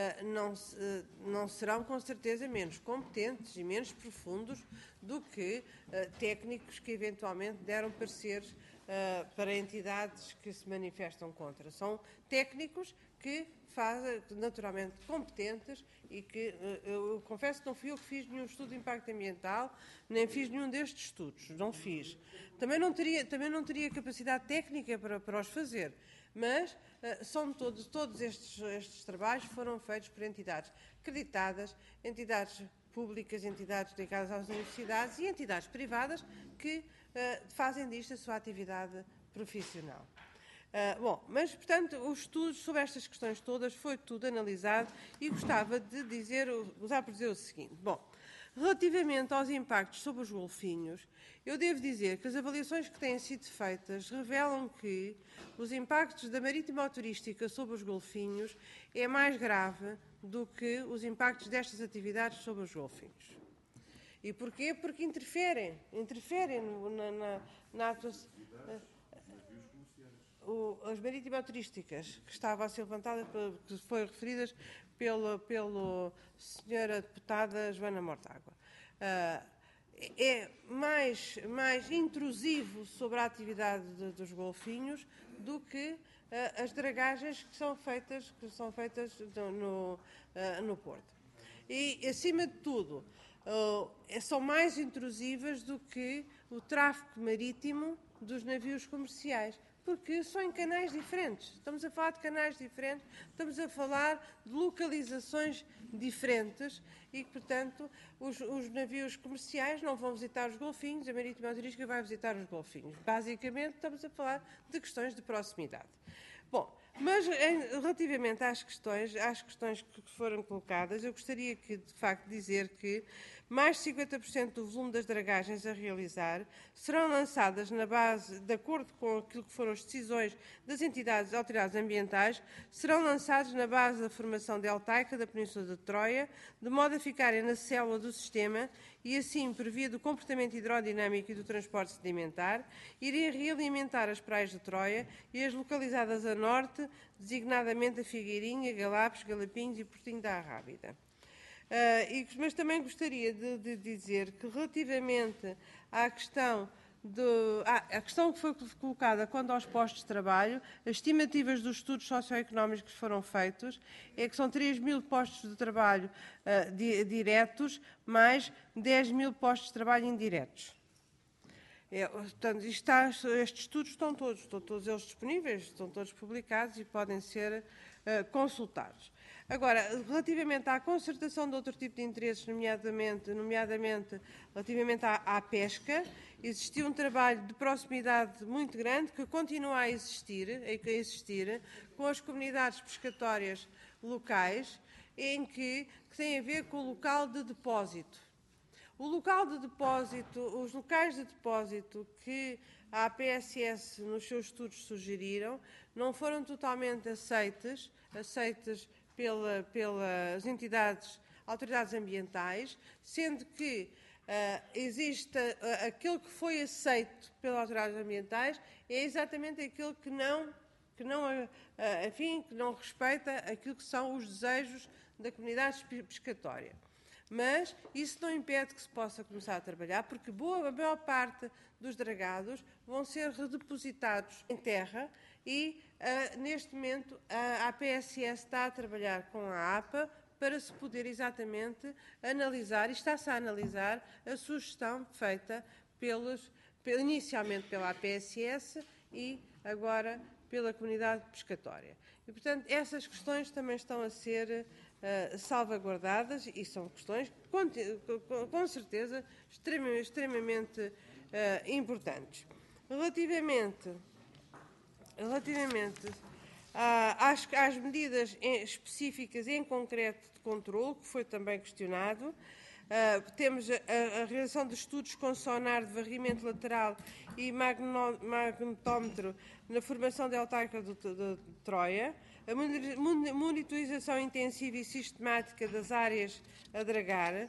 não serão, com certeza, menos competentes e menos profundos do que técnicos que, eventualmente, deram pareceres para entidades que se manifestam contra. São técnicos que fazem, naturalmente, competentes e que, eu confesso que não fui eu que fiz nenhum estudo de impacto ambiental, nem fiz nenhum destes estudos, não fiz. Também não teria capacidade técnica para os fazer. Mas são todos estes trabalhos foram feitos por entidades acreditadas, entidades públicas, entidades ligadas às universidades e entidades privadas que fazem disto a sua atividade profissional. Mas, portanto, os estudos sobre estas questões todas foi tudo analisado e gostava de usar por dizer o seguinte. Relativamente aos impactos sobre os golfinhos, eu devo dizer que as avaliações que têm sido feitas revelam que os impactos da marítimo-turística sobre os golfinhos é mais grave do que os impactos destas atividades sobre os golfinhos. E porquê? Porque interferem na atuação. As marítimo-turísticas que estavam a ser levantadas, que foram referidas pela senhora deputada Joana Mortágua. É mais intrusivo sobre a atividade dos golfinhos do que as dragagens que são feitas no Porto. E, acima de tudo, são mais intrusivas do que o tráfego marítimo dos navios comerciais, porque são em canais diferentes. Estamos a falar de canais diferentes, estamos a falar de localizações diferentes e, portanto, os navios comerciais não vão visitar os golfinhos, a Marítima Autorística vai visitar os golfinhos. Basicamente, estamos a falar de questões de proximidade. Bom, mas relativamente às questões que foram colocadas, eu gostaria de facto dizer que mais de 50% do volume das dragagens a realizar serão lançadas na base, de acordo com aquilo que foram as decisões das autoridades ambientais, serão lançados na base da formação deltaica da Península de Troia, de modo a ficarem na célula do sistema e assim, por via do comportamento hidrodinâmico e do transporte sedimentar, irem realimentar as praias de Troia e as localizadas a norte, designadamente a Figueirinha, Galapes, Galapinhos e Portinho da Arrábida. Mas também gostaria de dizer que, relativamente à questão que foi colocada quanto aos postos de trabalho, as estimativas dos estudos socioeconómicos que foram feitos é que são 3.000 postos de trabalho diretos, mais 10.000 postos de trabalho indiretos. Portanto, estes estudos estão todos eles disponíveis, estão todos publicados e podem ser consultados. Agora, relativamente à concertação de outro tipo de interesses, nomeadamente relativamente à pesca, existiu um trabalho de proximidade muito grande que continua a existir com as comunidades pescatórias locais, que tem a ver com o local de depósito. Os locais de depósito que a APSS nos seus estudos sugeriram não foram totalmente aceites pelas autoridades ambientais, sendo que existe aquele que foi aceito pelas autoridades ambientais é exatamente aquele que não respeita aquilo que são os desejos da comunidade pescatória. Mas isso não impede que se possa começar a trabalhar, porque a maior parte dos dragados vão ser redepositados em terra e, neste momento, a APSS está a trabalhar com a APA para se poder exatamente analisar, e está-se a analisar, a sugestão feita inicialmente pela APSS e agora pela comunidade pescatória. E, portanto, essas questões também estão a ser salvaguardadas e são questões, com certeza, extremamente importantes. Relativamente às medidas específicas em concreto de controle, que foi também questionado, temos a realização de estudos com sonar de varrimento lateral e magnetómetro na formação deltaica de Troia, a monitorização intensiva e sistemática das áreas a dragar,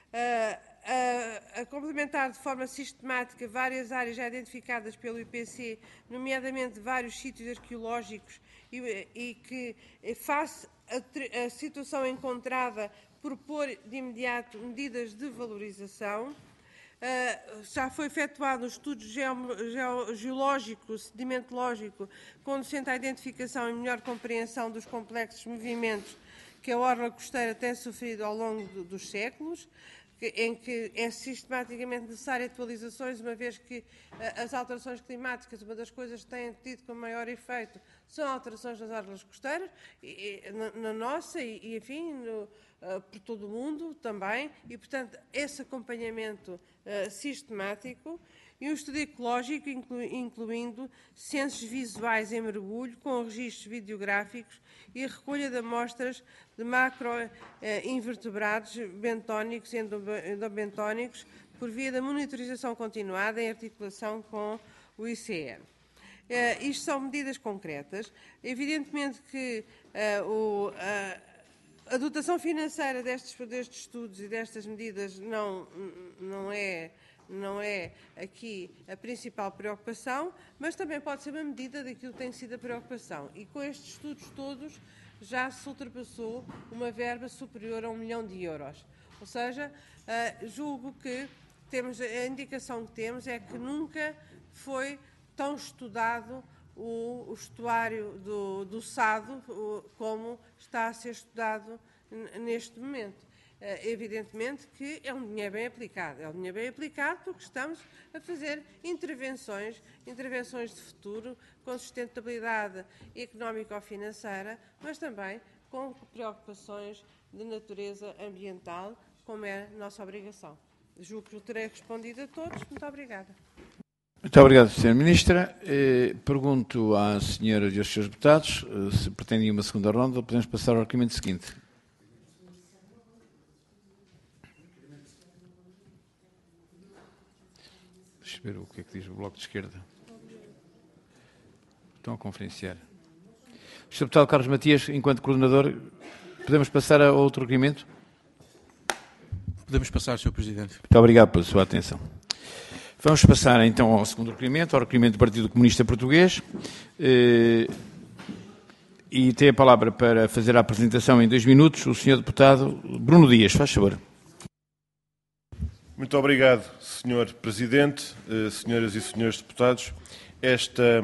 a complementar de forma sistemática várias áreas já identificadas pelo IPC, nomeadamente vários sítios arqueológicos, e que, face à situação encontrada, propor de imediato medidas de valorização. Já foi efetuado um estudo geológico, sedimentológico, conducente à identificação e melhor compreensão dos complexos movimentos que a orla costeira tem sofrido ao longo dos séculos, em que é sistematicamente necessário atualizações, uma vez que as alterações climáticas, uma das coisas que têm tido com maior efeito são alterações nas orlas costeiras, na nossa e enfim, por todo o mundo também, e, portanto, esse acompanhamento sistemático e um estudo ecológico, incluindo ciências visuais em mergulho, com registros videográficos e recolha de amostras de macroinvertebrados bentónicos e endobentónicos por via da monitorização continuada em articulação com o ICN. Isto são medidas concretas. Evidentemente que a dotação financeira destes estudos e destas medidas não é aqui a principal preocupação, mas também pode ser uma medida daquilo que tem sido a preocupação. E com estes estudos todos já se ultrapassou uma verba superior a €1 milhão. Ou seja, julgo que a indicação que temos é que nunca foi tão estudado o estuário do Sado, como está a ser estudado neste momento. Evidentemente que é um dinheiro bem aplicado. É um dinheiro bem aplicado porque estamos a fazer intervenções de futuro, com sustentabilidade económico-financeira, mas também com preocupações de natureza ambiental, como é a nossa obrigação. Julgo que terei respondido a todos. Muito obrigada. Muito obrigado, Sra. Ministra. Pergunto à Senhora e aos Srs. Deputados se pretendem uma segunda ronda. Podemos passar ao requerimento seguinte. Deixa eu ver o que é que diz o Bloco de Esquerda. Estão a conferenciar. Sr. Deputado Carlos Matias, enquanto coordenador, podemos passar a outro requerimento? Podemos passar, Sr. Presidente. Muito obrigado pela sua atenção. Vamos passar então ao segundo requerimento, ao requerimento do Partido Comunista Português. E tem a palavra para fazer a apresentação em 2 minutos o Sr. Deputado Bruno Dias. Faz favor. Muito obrigado, Sr. Presidente, senhoras e senhores deputados. Esta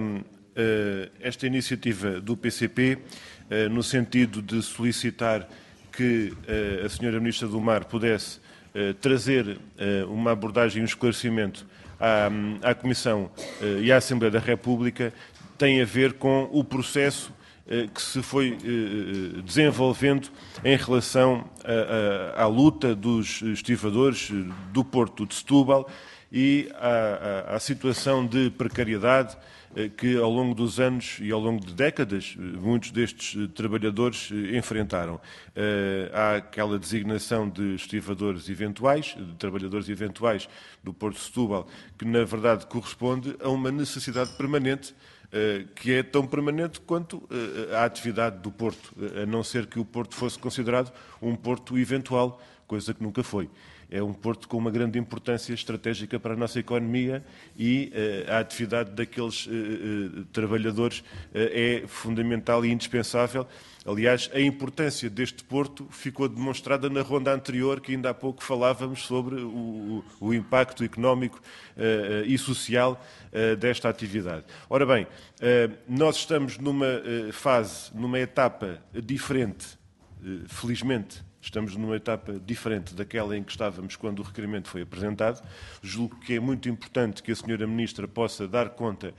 iniciativa do PCP, no sentido de solicitar que a Sra. Ministra do Mar pudesse trazer uma abordagem e um esclarecimento à Comissão e à Assembleia da República, tem a ver com o processo que se foi desenvolvendo em relação à luta dos estivadores do Porto de Setúbal e à situação de precariedade que ao longo dos anos e ao longo de décadas muitos destes trabalhadores enfrentaram. Há aquela designação de estivadores eventuais, de trabalhadores eventuais do Porto de Setúbal, que na verdade corresponde a uma necessidade permanente, que é tão permanente quanto a atividade do Porto, a não ser que o Porto fosse considerado um porto eventual, coisa que nunca foi. É um porto com uma grande importância estratégica para a nossa economia e a atividade daqueles trabalhadores é fundamental e indispensável. Aliás, a importância deste porto ficou demonstrada na ronda anterior, que ainda há pouco falávamos sobre o impacto económico e social desta atividade. Ora bem, nós estamos numa fase, numa etapa diferente, felizmente, estamos numa etapa diferente daquela em que estávamos quando o requerimento foi apresentado. Julgo que é muito importante que a Sra. Ministra possa dar conta,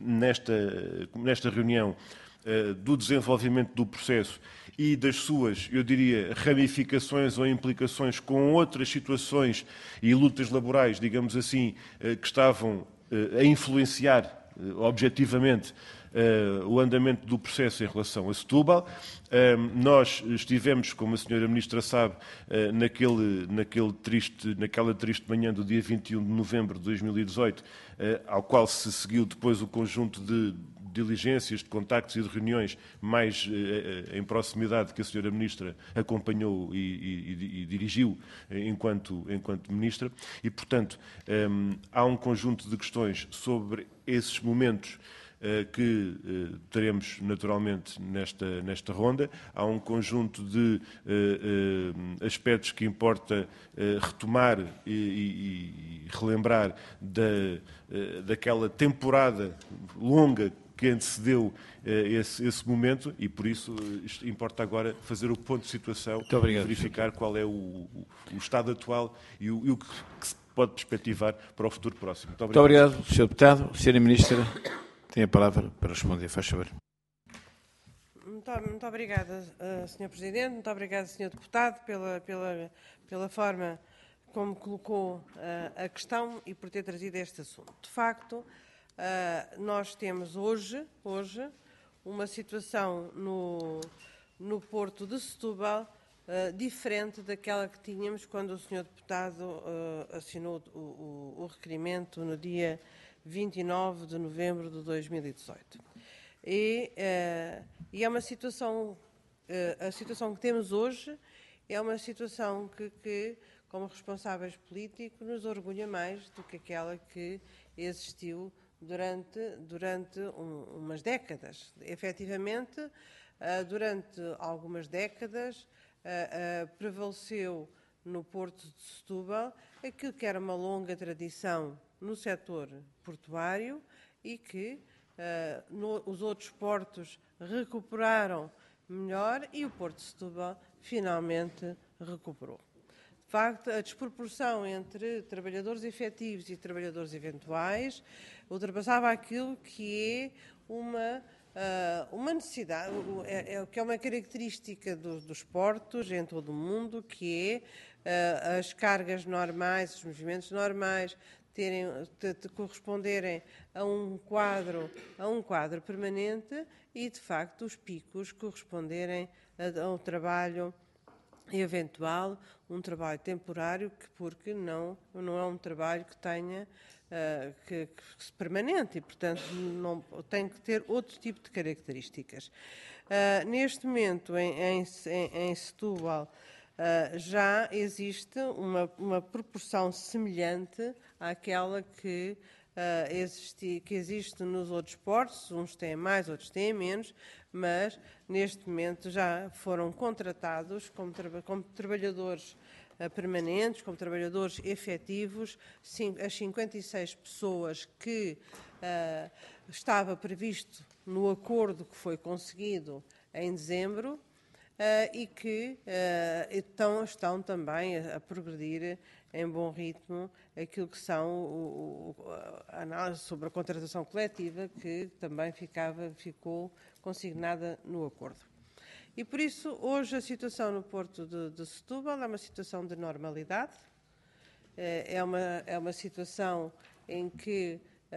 nesta reunião, do desenvolvimento do processo e das suas, eu diria, ramificações ou implicações com outras situações e lutas laborais, digamos assim, que estavam a influenciar objetivamente o andamento do processo em relação a Setúbal. Nós estivemos, como a Sra. Ministra sabe, naquela triste manhã do dia 21 de novembro de 2018, ao qual se seguiu depois o conjunto de diligências, de contactos e de reuniões mais em proximidade que a Sra. Ministra acompanhou e dirigiu enquanto Ministra. E, portanto, há um conjunto de questões sobre esses momentos que teremos naturalmente nesta ronda. Há um conjunto de aspectos que importa retomar e relembrar daquela temporada longa que antecedeu esse momento e, por isso, importa agora fazer o ponto de situação e verificar qual é o estado atual e o que se pode perspectivar para o futuro próximo. Muito obrigado, Sr. Deputado. Sra. Ministra, tem a palavra para responder. Faz favor. Muito obrigada, Sr. Presidente. Muito obrigada, Sr. Deputado, pela forma como colocou a questão e por ter trazido este assunto. De facto, nós temos hoje uma situação no Porto de Setúbal diferente daquela que tínhamos quando o Sr. Deputado assinou o requerimento no dia 29 de novembro de 2018. E é uma situação, a situação que temos hoje é uma situação que, como responsáveis políticos, nos orgulha mais do que aquela que existiu durante umas décadas. Efetivamente, durante algumas décadas, prevaleceu no Porto de Setúbal aquilo que era uma longa tradição no setor portuário e que os outros portos recuperaram melhor e o Porto de Setúbal finalmente recuperou. De facto, a desproporção entre trabalhadores efetivos e trabalhadores eventuais ultrapassava aquilo que é uma necessidade, que é uma característica dos portos em todo o mundo, que é as cargas normais, os movimentos normais, corresponderem a um quadro permanente e, de facto, os picos corresponderem a um trabalho eventual, um trabalho temporário, porque não é um trabalho que tenha que permanente e, portanto, não, tem que ter outro tipo de características. Neste momento, em Setúbal, já existe uma proporção semelhante àquela que existe nos outros portos, uns têm mais, outros têm menos, mas neste momento já foram contratados como trabalhadores permanentes, como trabalhadores efetivos, as 56 pessoas que estava previsto no acordo que foi conseguido em dezembro e que estão também a progredir em bom ritmo aquilo que são a análise sobre a contratação coletiva, que também ficou consignada no acordo. E por isso, hoje, a situação no Porto de Setúbal é uma situação de normalidade, é uma situação em que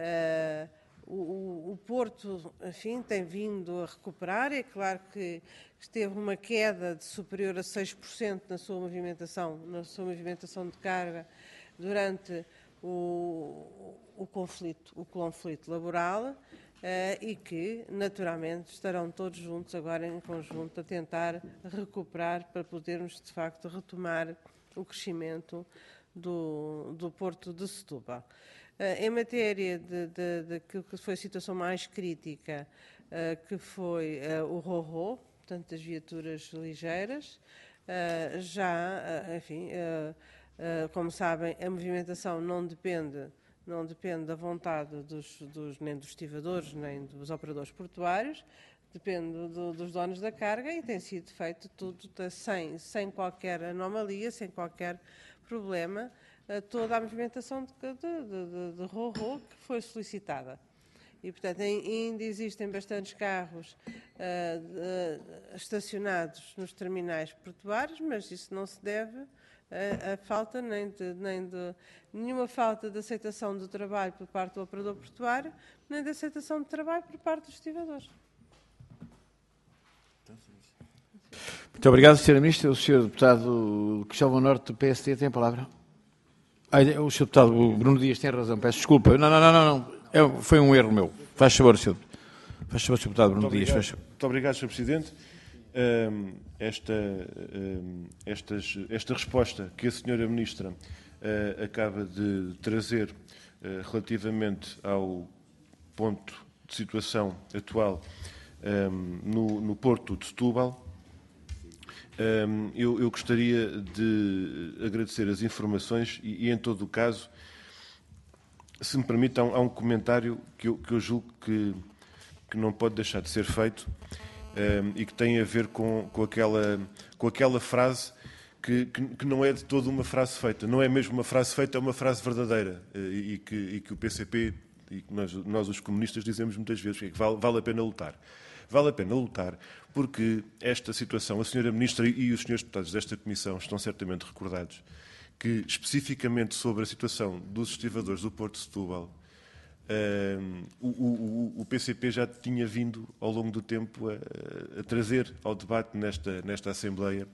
o Porto, enfim, tem vindo a recuperar. É claro que teve uma queda de superior a 6% na sua movimentação de carga durante o conflito laboral e que, naturalmente, estarão todos juntos agora em conjunto a tentar recuperar para podermos, de facto, retomar o crescimento do Porto de Setúbal. Em matéria daquilo que foi a situação mais crítica, que foi o RoRo, portanto, das viaturas ligeiras, enfim, como sabem, a movimentação não depende da vontade nem dos estivadores, nem dos operadores portuários, depende dos donos da carga e tem sido feito tudo sem qualquer anomalia, sem qualquer problema, toda a movimentação de RoRo que foi solicitada. E, portanto, ainda existem bastantes carros estacionados nos terminais portuários, mas isso não se deve a falta nenhuma falta de aceitação do trabalho por parte do operador portuário, nem de aceitação de trabalho por parte dos estivadores. Muito obrigado, Sra. Ministra. O Sr. Deputado Cristóvão Norte, do PSD, tem a palavra. O Sr. Deputado Bruno Dias tem razão, peço desculpa. Não. Foi um erro meu. Faz favor, Sr. Deputado Bruno Dias. Muito obrigado, Sr. Presidente. Esta resposta que a Sra. Ministra acaba de trazer relativamente ao ponto de situação atual no Porto de Setúbal, eu gostaria de agradecer as informações e em todo o caso, se me permitam, há um comentário que eu julgo que não pode deixar de ser feito e que tem a ver com aquela frase que não é de toda uma frase feita. Não é mesmo uma frase feita, é uma frase verdadeira e que o PCP e que nós os comunistas dizemos muitas vezes que vale a pena lutar. Vale a pena lutar porque esta situação, a Sra. Ministra e os Srs. Deputados desta Comissão estão certamente recordados que, especificamente sobre a situação dos estivadores do Porto de Setúbal, o PCP já tinha vindo, ao longo do tempo, a trazer ao debate nesta Assembleia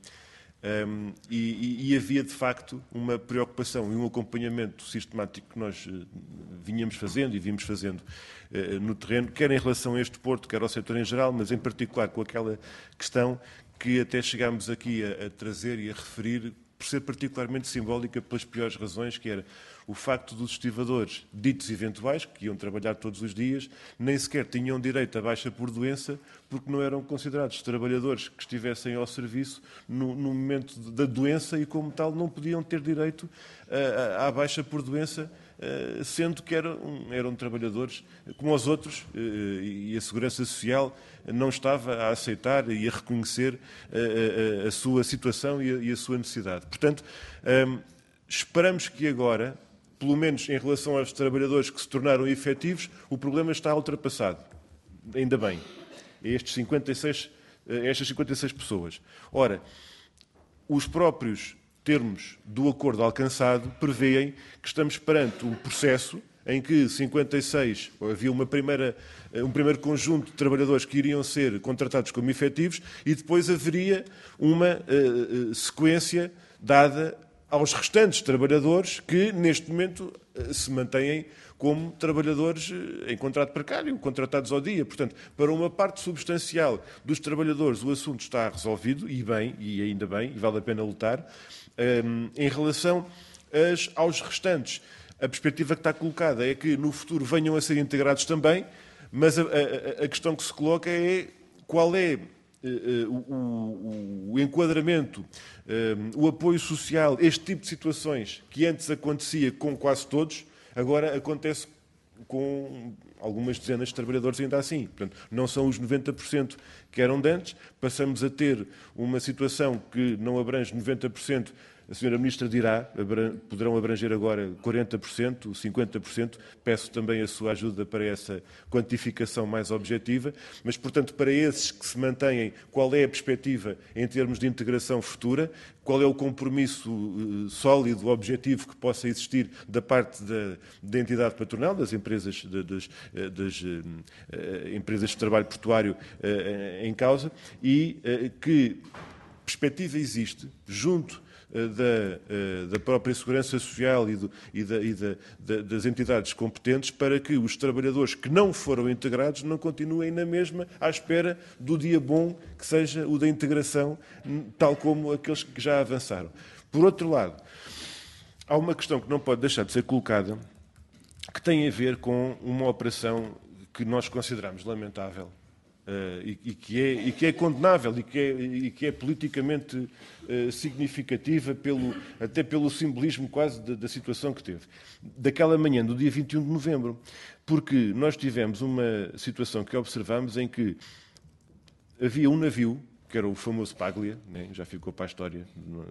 e havia, de facto, uma preocupação e um acompanhamento sistemático que nós vínhamos fazendo e vimos fazendo no terreno, quer em relação a este Porto, quer ao setor em geral, mas em particular com aquela questão que até chegámos aqui a trazer e a referir, por ser particularmente simbólica pelas piores razões, que era o facto dos estivadores ditos eventuais, que iam trabalhar todos os dias, nem sequer tinham direito à baixa por doença, porque não eram considerados trabalhadores que estivessem ao serviço no momento da doença e, como tal, não podiam ter direito à baixa por doença, sendo que eram trabalhadores como os outros, e a Segurança Social não estava a aceitar e a reconhecer a sua situação e a sua necessidade. Portanto, esperamos que agora, pelo menos em relação aos trabalhadores que se tornaram efetivos, o problema está ultrapassado. Ainda bem. Estas 56 pessoas. Ora, os próprios termos do acordo alcançado prevêem que estamos perante um processo em que 56, havia um primeiro conjunto de trabalhadores que iriam ser contratados como efetivos e depois haveria uma sequência dada aos restantes trabalhadores que, neste momento, se mantêm como trabalhadores em contrato precário, contratados ao dia. Portanto, para uma parte substancial dos trabalhadores, o assunto está resolvido, e bem, e ainda bem, e vale a pena lutar. Em relação aos restantes, a perspectiva que está colocada é que no futuro venham a ser integrados também, mas a questão que se coloca é qual é o enquadramento, o apoio social, este tipo de situações que antes acontecia com quase todos, agora acontece com algumas dezenas de trabalhadores ainda assim. Portanto, não são os 90% que eram de antes, passamos a ter uma situação que não abrange 90%, a Sra. Ministra dirá, poderão abranger agora 40%, 50%, peço também a sua ajuda para essa quantificação mais objetiva, mas, portanto, para esses que se mantêm, qual é a perspectiva em termos de integração futura, qual é o compromisso sólido, objetivo que possa existir da parte da entidade patronal, das empresas, das empresas de trabalho portuário em causa, e que perspectiva existe junto da própria Segurança Social e das entidades competentes para que os trabalhadores que não foram integrados não continuem na mesma à espera do dia bom que seja o da integração, tal como aqueles que já avançaram. Por outro lado, há uma questão que não pode deixar de ser colocada, que tem a ver com uma operação que nós consideramos lamentável, e que é condenável e que é politicamente significativa até pelo simbolismo quase da situação que teve. Daquela manhã do dia 21 de novembro, porque nós tivemos uma situação que observamos em que havia um navio, que era o famoso Paglia, né? Já ficou para a história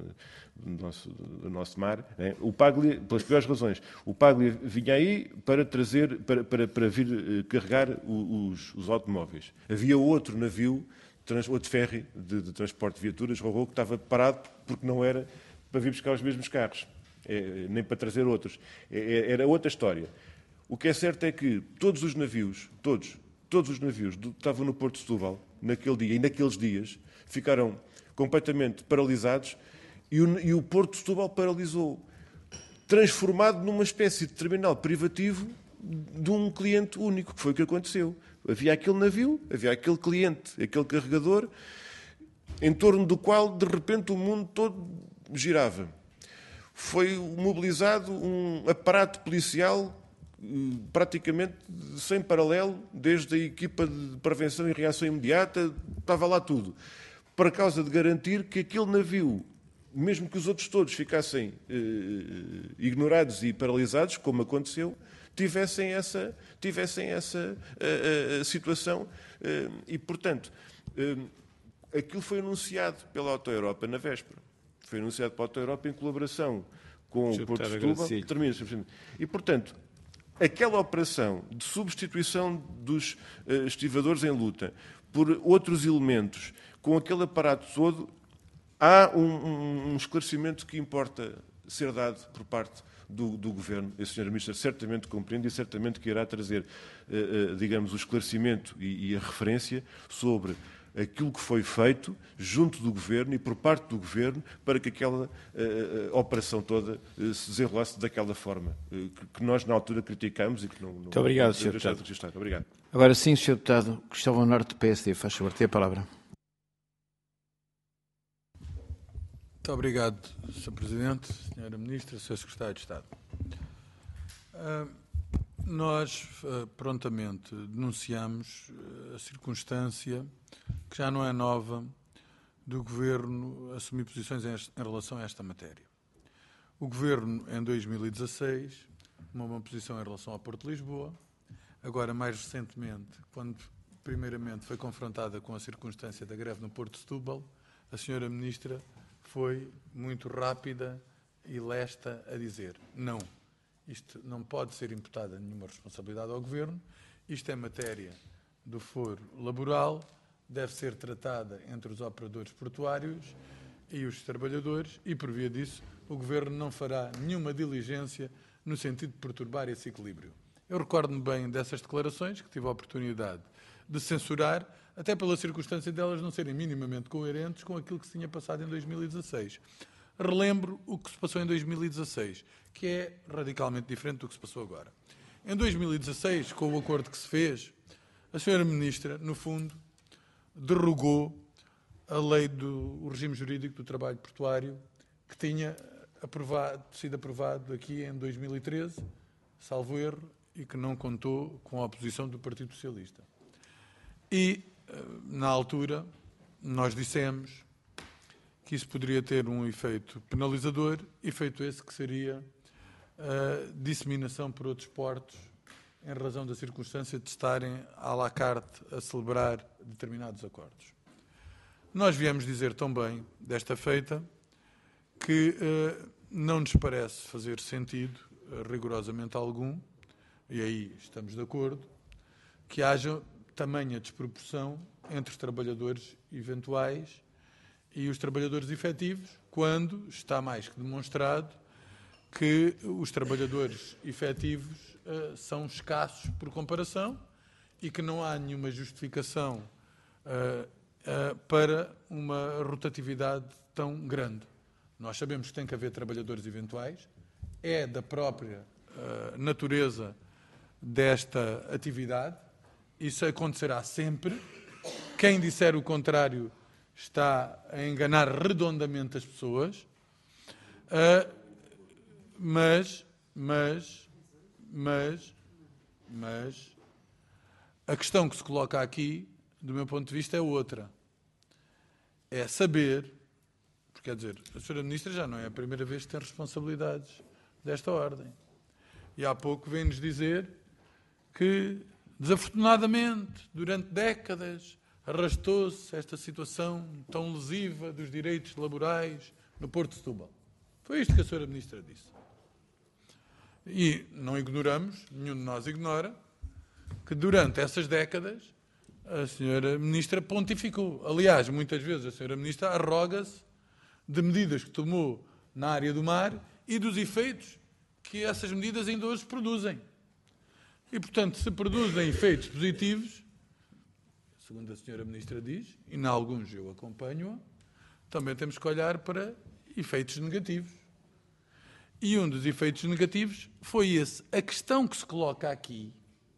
do nosso mar. Né? O Paglia, pelas piores razões, o Paglia vinha aí para trazer, para vir carregar os automóveis. Havia outro navio, outro ferry de transporte de viaturas, Rorô, que estava parado porque não era para vir buscar os mesmos carros, nem para trazer outros. Era outra história. O que é certo é que todos os navios estavam no Porto de Setúbal, naquele dia e naqueles dias, ficaram completamente paralisados e o Porto de Setúbal paralisou, transformado numa espécie de terminal privativo de um cliente único, que foi o que aconteceu. Havia aquele navio, havia aquele cliente, aquele carregador, em torno do qual, de repente, o mundo todo girava. Foi mobilizado um aparato policial praticamente sem paralelo, desde a equipa de prevenção e reação imediata, estava lá tudo, para causa de garantir que aquele navio, mesmo que os outros todos ficassem ignorados e paralisados, como aconteceu, tivessem essa situação. E, portanto, aquilo foi anunciado pela Auto Europa na véspera. Foi anunciado pela Auto Europa em colaboração com o Porto de Setúbal. Termina, e, portanto, aquela operação de substituição dos estivadores em luta por outros elementos, com aquele aparato todo, há um esclarecimento que importa ser dado por parte do Governo. A Sra. Ministra certamente compreende e certamente que irá trazer, digamos, o esclarecimento e a referência sobre aquilo que foi feito junto do Governo e por parte do Governo para que aquela operação toda se desenrolasse daquela forma que nós na altura criticamos e que não Muito obrigado, Sr. Deputado. Obrigado. Agora sim, Sr. Deputado Cristóvão Norte, PSD, faz favor, tem a palavra. Muito obrigado, Sr. Presidente, Sra. Ministra, Sr. Secretário de Estado. Nós prontamente denunciamos a circunstância, que já não é nova, do Governo assumir posições em relação a esta matéria. O Governo, em 2016, tomou uma posição em relação ao Porto de Lisboa. Agora, mais recentemente, quando primeiramente foi confrontada com a circunstância da greve no Porto de Setúbal, a senhora Ministra foi muito rápida e lesta a dizer: não, isto não pode ser imputada nenhuma responsabilidade ao Governo, isto é matéria do foro laboral, deve ser tratada entre os operadores portuários e os trabalhadores e, por via disso, o Governo não fará nenhuma diligência no sentido de perturbar esse equilíbrio. Eu recordo-me bem dessas declarações, que tive a oportunidade de censurar, até pela circunstância delas não serem minimamente coerentes com aquilo que se tinha passado em 2016. Relembro o que se passou em 2016, que é radicalmente diferente do que se passou agora. Em 2016, com o acordo que se fez, a senhora Ministra, no fundo, derrogou a lei do regime jurídico do trabalho portuário, que tinha sido aprovado aqui em 2013, salvo erro, e que não contou com a oposição do Partido Socialista. E, na altura, nós dissemos que isso poderia ter um efeito penalizador, efeito esse que seria a disseminação por outros portos, em razão da circunstância de estarem à la carte a celebrar determinados acordos. Nós viemos dizer também, desta feita, que não nos parece fazer sentido, rigorosamente algum, e aí estamos de acordo, que haja tamanha desproporção entre os trabalhadores eventuais e os trabalhadores efetivos, quando está mais que demonstrado que os trabalhadores efetivos são escassos por comparação e que não há nenhuma justificação para uma rotatividade tão grande. Nós sabemos que tem que haver trabalhadores eventuais, é da própria natureza desta atividade, isso acontecerá sempre. Quem disser o contrário está a enganar redondamente as pessoas, mas a questão que se coloca aqui, do meu ponto de vista, é outra. É saber, porque quer dizer, a senhora Ministra já não é a primeira vez que tem responsabilidades desta ordem. E há pouco vem-nos dizer que, desafortunadamente, durante décadas, arrastou-se esta situação tão lesiva dos direitos laborais no Porto de Setúbal. Foi isto que a senhora Ministra disse. E não ignoramos, nenhum de nós ignora, que durante essas décadas a senhora Ministra pontificou. Aliás, muitas vezes a senhora Ministra arroga-se de medidas que tomou na área do mar e dos efeitos que essas medidas ainda hoje produzem. E, portanto, se produzem efeitos positivos, segundo a senhora Ministra diz, e em alguns eu acompanho-a, também temos que olhar para efeitos negativos. E um dos efeitos negativos foi esse. A questão que se coloca aqui,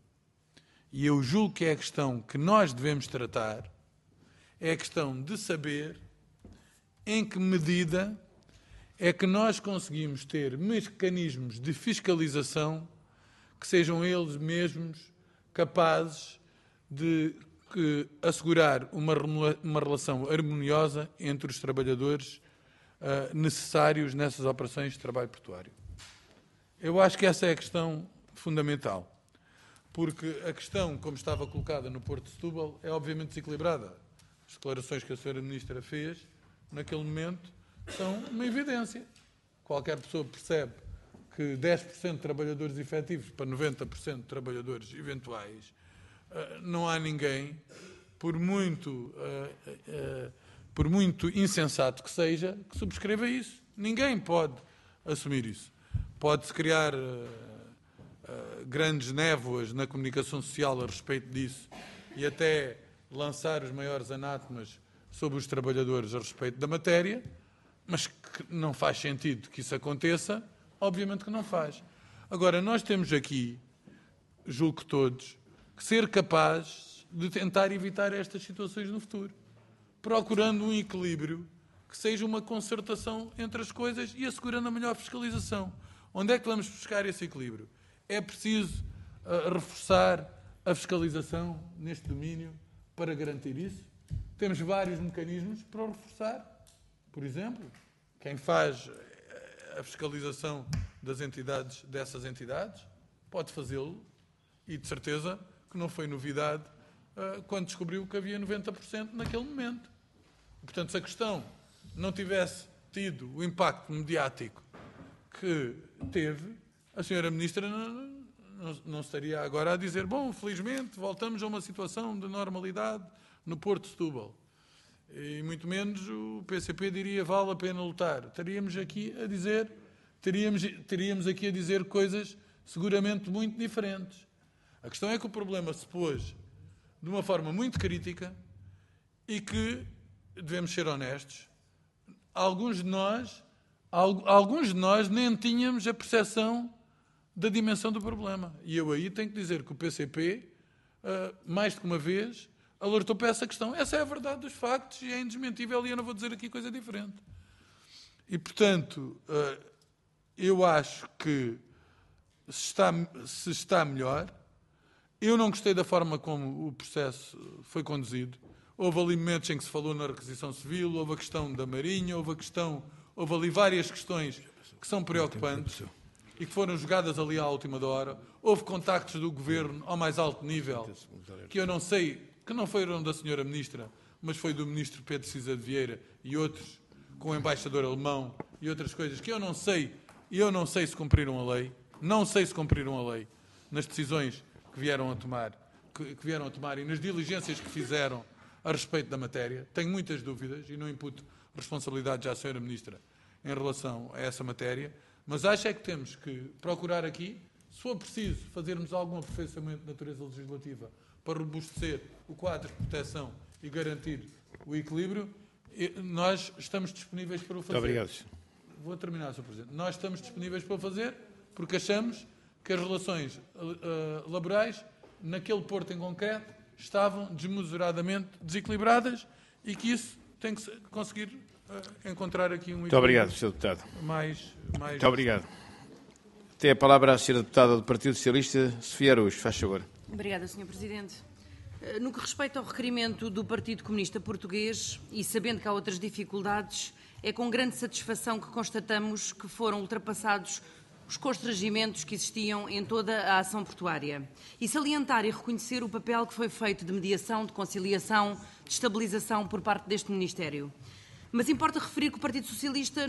e eu julgo que é a questão que nós devemos tratar, é a questão de saber em que medida é que nós conseguimos ter mecanismos de fiscalização que sejam eles mesmos capazes de assegurar uma relação harmoniosa entre os trabalhadores necessários nessas operações de trabalho portuário. Eu acho que essa é a questão fundamental, porque a questão, como estava colocada no Porto de Setúbal, é obviamente desequilibrada. As declarações que a senhora Ministra fez, naquele momento, são uma evidência. Qualquer pessoa percebe que 10% de trabalhadores efetivos para 90% de trabalhadores eventuais, não há ninguém, por muito insensato que seja, que subscreva isso. Ninguém pode assumir isso. Pode-se criar grandes névoas na comunicação social a respeito disso e até lançar os maiores anátemas sobre os trabalhadores a respeito da matéria, mas que não faz sentido que isso aconteça, obviamente que não faz. Agora, nós temos aqui, julgo que todos, que ser capazes de tentar evitar estas situações no futuro, procurando um equilíbrio que seja uma concertação entre as coisas e assegurando a melhor fiscalização. Onde é que vamos buscar esse equilíbrio? é preciso reforçar a fiscalização neste domínio para garantir isso. Temos vários mecanismos para o reforçar. Por exemplo, quem faz a fiscalização dessas entidades pode fazê-lo, e de certeza que não foi novidade quando descobriu que havia 90% naquele momento. Portanto, se a questão não tivesse tido o impacto mediático que teve, a senhora Ministra não estaria agora a dizer: bom, felizmente voltamos a uma situação de normalidade no Porto de Setúbal. E muito menos o PCP diria: vale a pena lutar. Teríamos aqui a dizer coisas seguramente muito diferentes. A questão é que o problema se pôs de uma forma muito crítica e que, devemos ser honestos, alguns de nós nem tínhamos a percepção da dimensão do problema. E eu aí tenho que dizer que o PCP, mais do que uma vez, alertou para essa questão. Essa é a verdade dos factos e é indesmentível, e eu não vou dizer aqui coisa diferente. E, portanto, eu acho que se está melhor. Eu não gostei da forma como o processo foi conduzido. Houve ali momentos em que se falou na requisição civil, houve a questão da Marinha, houve ali várias questões que são preocupantes e que foram jogadas ali à última hora. Houve contactos do Governo ao mais alto nível, que eu não sei, que não foram da senhora Ministra, mas foi do Ministro Pedro Cisa de Vieira e outros, com o embaixador alemão e outras coisas que eu não sei se cumpriram a lei. Não sei se cumpriram a lei nas decisões que vieram a tomar e nas diligências que fizeram a respeito da matéria. Tenho muitas dúvidas e não imputo responsabilidades à senhora Ministra em relação a essa matéria, mas acho é que temos que procurar aqui, se for preciso, fazermos algum aperfeiçoamento de natureza legislativa para robustecer o quadro de proteção e garantir o equilíbrio. Nós estamos disponíveis para o fazer. Muito obrigado. Vou terminar, Sr. Presidente. Nós estamos disponíveis para o fazer porque achamos que as relações laborais naquele porto em concreto estavam desmesuradamente desequilibradas e que isso tem que conseguir encontrar aqui um equilíbrio. Muito obrigado, Sr. Deputado. Mais... Muito obrigado. Tem a palavra a Sra. Deputada do Partido Socialista, Sofia Araújo. Faz favor. Obrigada, Sr. Presidente. No que respeita ao requerimento do Partido Comunista Português, e sabendo que há outras dificuldades, é com grande satisfação que constatamos que foram ultrapassados os constrangimentos que existiam em toda a ação portuária. E salientar e reconhecer o papel que foi feito de mediação, de conciliação, de estabilização por parte deste Ministério. Mas importa referir que o Partido Socialista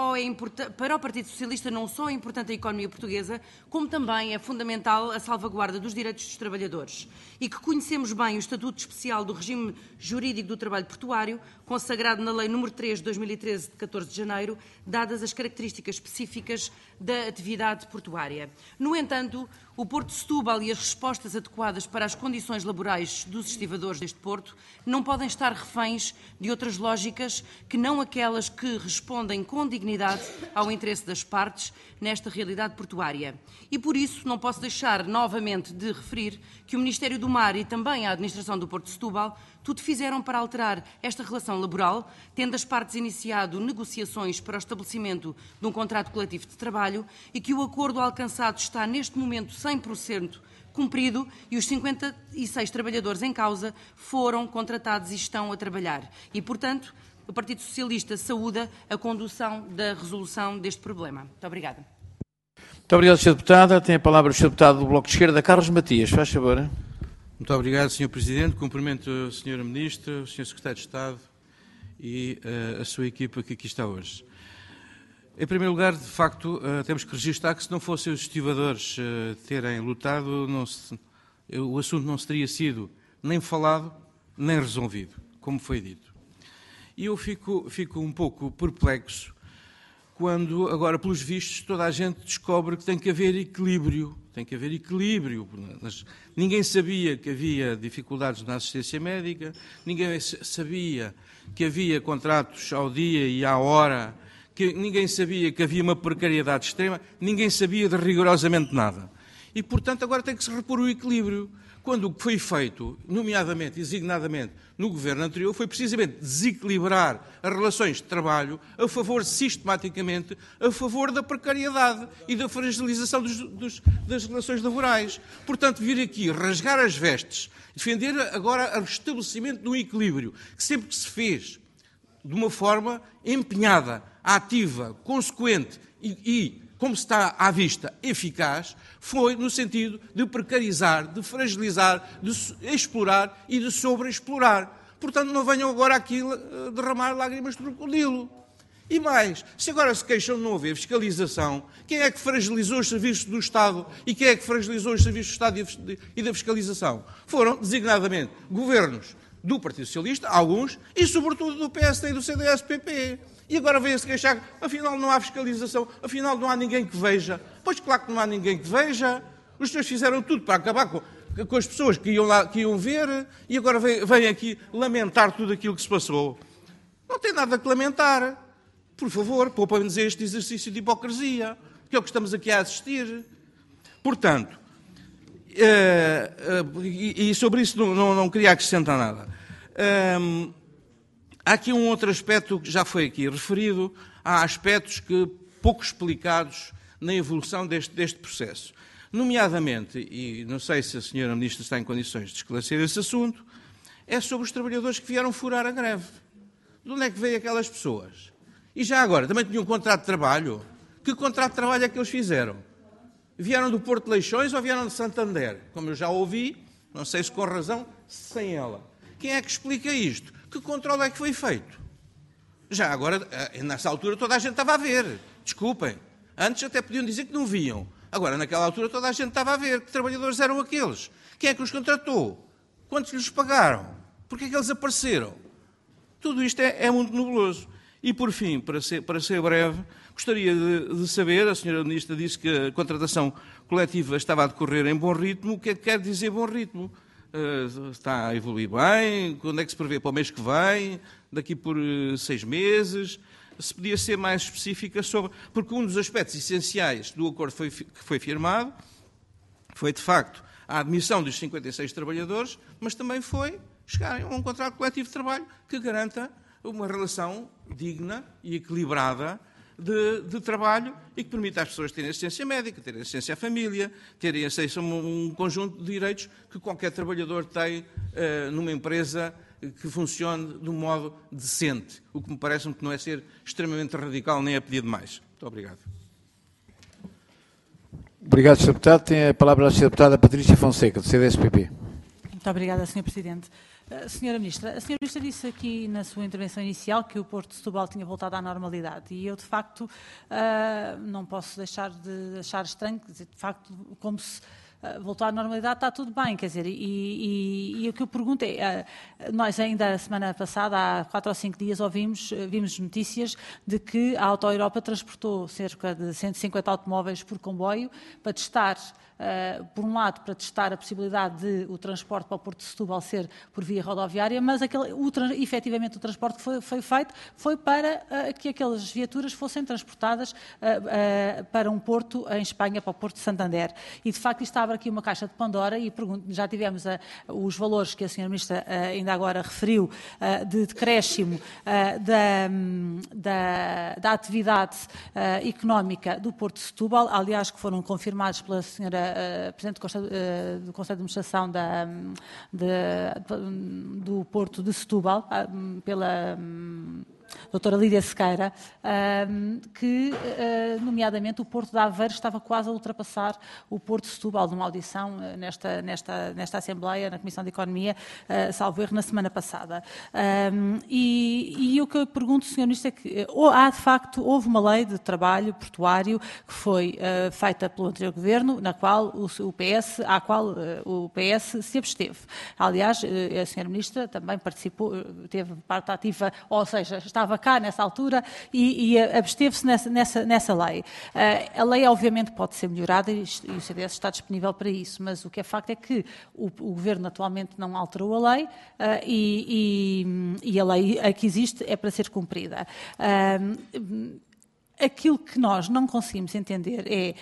para o Partido Socialista não só é importante a economia portuguesa, como também é fundamental a salvaguarda dos direitos dos trabalhadores. E que conhecemos bem o Estatuto Especial do Regime Jurídico do Trabalho Portuário, consagrado na Lei nº 3 de 2013, de 14 de janeiro, dadas as características específicas da atividade portuária. No entanto, o Porto de Setúbal e as respostas adequadas para as condições laborais dos estivadores deste porto não podem estar reféns de outras lógicas que não aquelas que respondem com dignidade ao interesse das partes nesta realidade portuária. E por isso não posso deixar novamente de referir que o Ministério do Mar e também a Administração do Porto de Setúbal tudo fizeram para alterar esta relação laboral, tendo as partes iniciado negociações para o estabelecimento de um contrato coletivo de trabalho e que o acordo alcançado está neste momento 100% cumprido e os 56 trabalhadores em causa foram contratados e estão a trabalhar. E, portanto, o Partido Socialista saúda a condução da resolução deste problema. Muito obrigada. Muito obrigado, Sra. Deputada. Tem a palavra o Sr. Deputado do Bloco de Esquerda, Carlos Matias. Faz favor. Muito obrigado, Sr. Presidente. Cumprimento a Sra. Ministra, o Sr. Secretário de Estado e a sua equipa que aqui está hoje. Em primeiro lugar, de facto, temos que registrar que se não fossem os estivadores terem lutado, o assunto não teria sido nem falado, nem resolvido, como foi dito. E eu fico um pouco perplexo quando, agora, pelos vistos, toda a gente descobre que tem que haver equilíbrio. Tem que haver equilíbrio. Ninguém sabia que havia dificuldades na assistência médica, ninguém sabia que havia contratos ao dia e à hora, que ninguém sabia que havia uma precariedade extrema, ninguém sabia de rigorosamente nada. E, portanto, agora tem que se repor o equilíbrio. Quando o que foi feito, nomeadamente, designadamente, no governo anterior, foi precisamente desequilibrar as relações de trabalho a favor, sistematicamente, a favor da precariedade e da fragilização das relações laborais. Portanto, vir aqui rasgar as vestes, defender agora o restabelecimento de um equilíbrio, que sempre que se fez de uma forma empenhada, ativa, consequente e como está à vista, eficaz, foi no sentido de precarizar, de fragilizar, de explorar e de sobreexplorar. Portanto, não venham agora aqui derramar lágrimas de crocodilo. E mais, se agora se queixam de não haver fiscalização, quem é que fragilizou os serviços do Estado e quem é que fragilizou os serviços do Estado e da fiscalização? Foram, designadamente, governos do Partido Socialista, alguns, e sobretudo do PSD e do CDS-PP. E agora vem-se queixar, afinal não há fiscalização, afinal não há ninguém que veja. Pois claro que não há ninguém que veja. Os senhores fizeram tudo para acabar com as pessoas que iam lá, que iam ver, e agora vêm aqui lamentar tudo aquilo que se passou. Não tem nada que lamentar. Por favor, poupem-nos este exercício de hipocrisia, que é o que estamos aqui a assistir. Portanto, e sobre isso não queria acrescentar nada. Há aqui um outro aspecto que já foi aqui referido. Há aspectos que pouco explicados na evolução deste processo. Nomeadamente, e não sei se a senhora Ministra está em condições de esclarecer esse assunto, é sobre os trabalhadores que vieram furar a greve. De onde é que veio aquelas pessoas? E já agora, também tinham um contrato de trabalho? Que contrato de trabalho é que eles fizeram? Vieram do Porto de Leixões ou vieram de Santander? Como eu já ouvi, não sei se com razão, sem ela. Quem é que explica isto? Que controle é que foi feito? Já agora, nessa altura, toda a gente estava a ver. Desculpem. Antes até podiam dizer que não viam. Agora, naquela altura, toda a gente estava a ver. Que trabalhadores eram aqueles? Quem é que os contratou? Quantos lhes pagaram? Porquê é que eles apareceram? Tudo isto é muito nebuloso. E, por fim, para ser breve, gostaria de saber, a senhora Ministra disse que a contratação coletiva estava a decorrer em bom ritmo. O que é que quer dizer bom ritmo? Está a evoluir bem? Quando é que se prevê para o mês que vem? Daqui por 6 meses? Se podia ser mais específica sobre... Porque um dos aspectos essenciais do acordo que foi firmado foi, de facto, a admissão dos 56 trabalhadores, mas também foi chegar a um contrato coletivo de trabalho que garanta uma relação digna e equilibrada de trabalho e que permita às pessoas terem assistência médica, terem assistência à família, terem acesso a um conjunto de direitos que qualquer trabalhador tem numa empresa que funcione de um modo decente, o que me parece que não é ser extremamente radical nem a pedir demais. Muito obrigado. Obrigado, Sr. Deputado. Tem a palavra a Sra. Deputada Patrícia Fonseca, do CDS-PP. Muito obrigada, Sr. Presidente. Senhora Ministra, a Senhora Ministra disse aqui na sua intervenção inicial que o Porto de Setúbal tinha voltado à normalidade e eu, de facto, não posso deixar de achar estranho, quer dizer, de facto, como se voltou à normalidade, está tudo bem, quer dizer, e o que eu pergunto é, nós ainda a semana passada, há 4 ou 5 dias, vimos notícias de que a Auto Europa transportou cerca de 150 automóveis por comboio para testar, por um lado, para testar a possibilidade de o transporte para o Porto de Setúbal ser por via rodoviária, mas efetivamente o transporte que foi feito foi para que aquelas viaturas fossem transportadas para um porto em Espanha, para o Porto de Santander. E, de facto, isto abre aqui uma caixa de Pandora e já tivemos os valores que a Sra. Ministra ainda agora referiu de decréscimo da atividade económica do Porto de Setúbal, aliás, que foram confirmados pela Sra. Presidente do Conselho de Administração do Porto de Setúbal, pela doutora Lídia Sequeira, que, nomeadamente, o Porto de Aveiro estava quase a ultrapassar o Porto de Setúbal, numa audição nesta Assembleia, na Comissão de Economia, salvo erro, na semana passada. E o que eu pergunto, Sr. Ministro, é que de facto, houve uma lei de trabalho portuário que foi feita pelo anterior Governo, na qual à qual o PS se absteve. Aliás, a Sra. Ministra também participou, teve parte ativa, ou seja, estava cá nessa altura e absteve-se nessa lei. A lei, obviamente, pode ser melhorada e o CDS está disponível para isso, mas o que é facto é que o Governo atualmente não alterou a lei e a lei que existe é para ser cumprida. Aquilo que nós não conseguimos entender é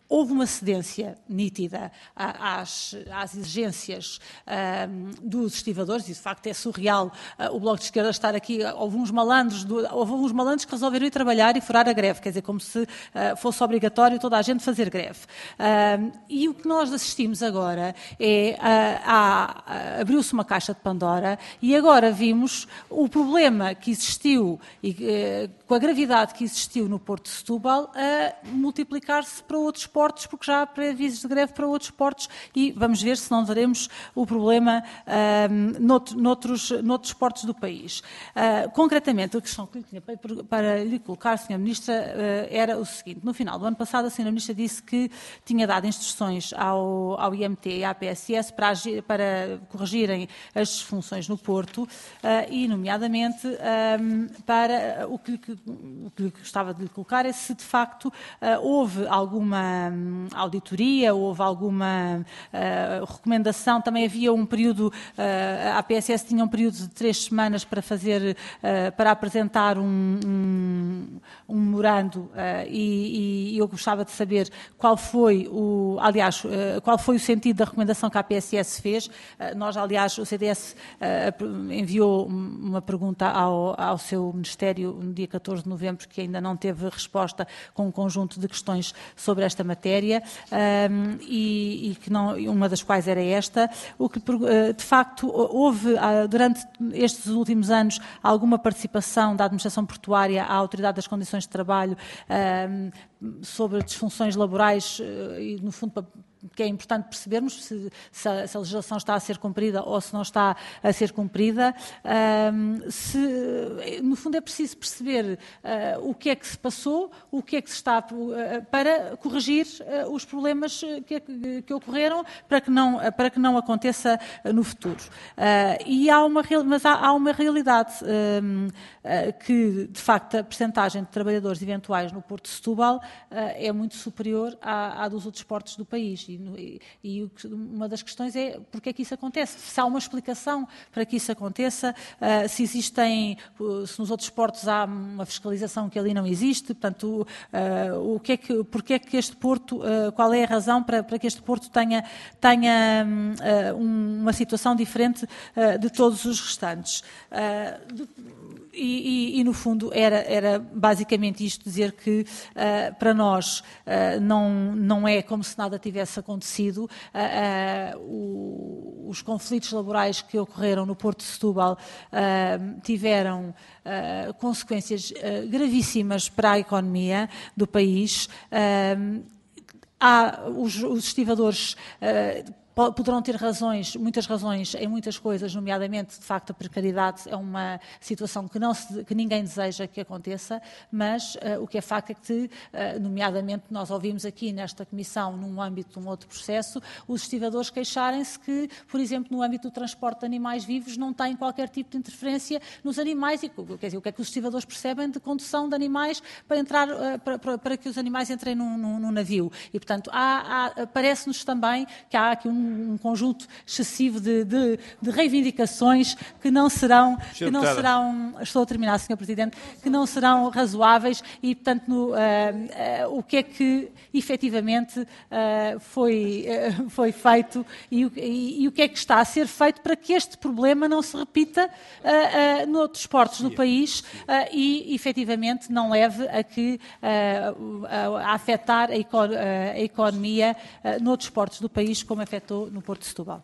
houve uma cedência nítida às exigências dos estivadores, e de facto é surreal o Bloco de Esquerda estar aqui. Houve uns malandros que resolveram ir trabalhar e furar a greve, quer dizer, como se fosse obrigatório toda a gente fazer greve. E o que nós assistimos agora é abriu-se uma caixa de Pandora e agora vimos o problema que existiu e com a gravidade que existiu no Porto de Setúbal a multiplicar-se para outros portos, porque já há preavisos de greve para outros portos e vamos ver se não teremos o problema noutros portos do país. Concretamente, a questão que eu tinha para lhe colocar, Sra. Ministra, era o seguinte. No final do ano passado, a Sra. Ministra disse que tinha dado instruções ao IMT e à PSS para corrigirem as disfunções no Porto e, nomeadamente, para o que gostava de lhe colocar é se, de facto, houve alguma auditoria, houve alguma recomendação. Também havia um período, a PSS tinha um período de 3 semanas para apresentar um memorando e eu gostava de saber qual foi o sentido da recomendação que a PSS fez. Nós, aliás, o CDS enviou uma pergunta ao seu Ministério no dia 14 de novembro, que ainda não teve resposta, com um conjunto de questões sobre esta matéria, e que não, uma das quais era esta. O que, de facto, houve, durante estes últimos anos, alguma participação da administração portuária à Autoridade das Condições de Trabalho sobre disfunções laborais e, no fundo, que é importante percebermos se a legislação está a ser cumprida ou se não está a ser cumprida. No fundo, é preciso perceber o que é que se passou, o que é que se está para corrigir os problemas que ocorreram, para que não aconteça no futuro. Mas há uma realidade que, de facto, a percentagem de trabalhadores eventuais no Porto de Setúbal é muito superior à dos outros portos do país. E uma das questões é porque é que isso acontece, se há uma explicação para que isso aconteça, se nos outros portos há uma fiscalização que ali não existe, portanto, porque é que este porto, qual é a razão para que este porto tenha uma situação diferente de todos os restantes. E, no fundo, era basicamente isto, dizer que para nós não é como se nada tivesse acontecido. Os conflitos laborais que ocorreram no Porto de Setúbal tiveram consequências gravíssimas para a economia do país. Os estivadores poderão ter muitas razões em muitas coisas, nomeadamente, de facto, a precariedade é uma situação que ninguém deseja que aconteça, mas o que é facto é que, nomeadamente, nós ouvimos aqui nesta Comissão, num âmbito de um outro processo, os estivadores queixarem-se que, por exemplo, no âmbito do transporte de animais vivos, não têm qualquer tipo de interferência nos animais. E, quer dizer, o que é que os estivadores percebem de condução de animais para que os animais entrem num navio? E, portanto, parece-nos também que há aqui um conjunto excessivo de reivindicações que não serão, estou a terminar, Sr. Presidente, que não serão razoáveis e, portanto, o que é que efetivamente foi feito e o que é que está a ser feito para que este problema não se repita noutros portos do país e, efetivamente, não leve a afetar a economia noutros portos do país, como afetou no Porto de Setúbal.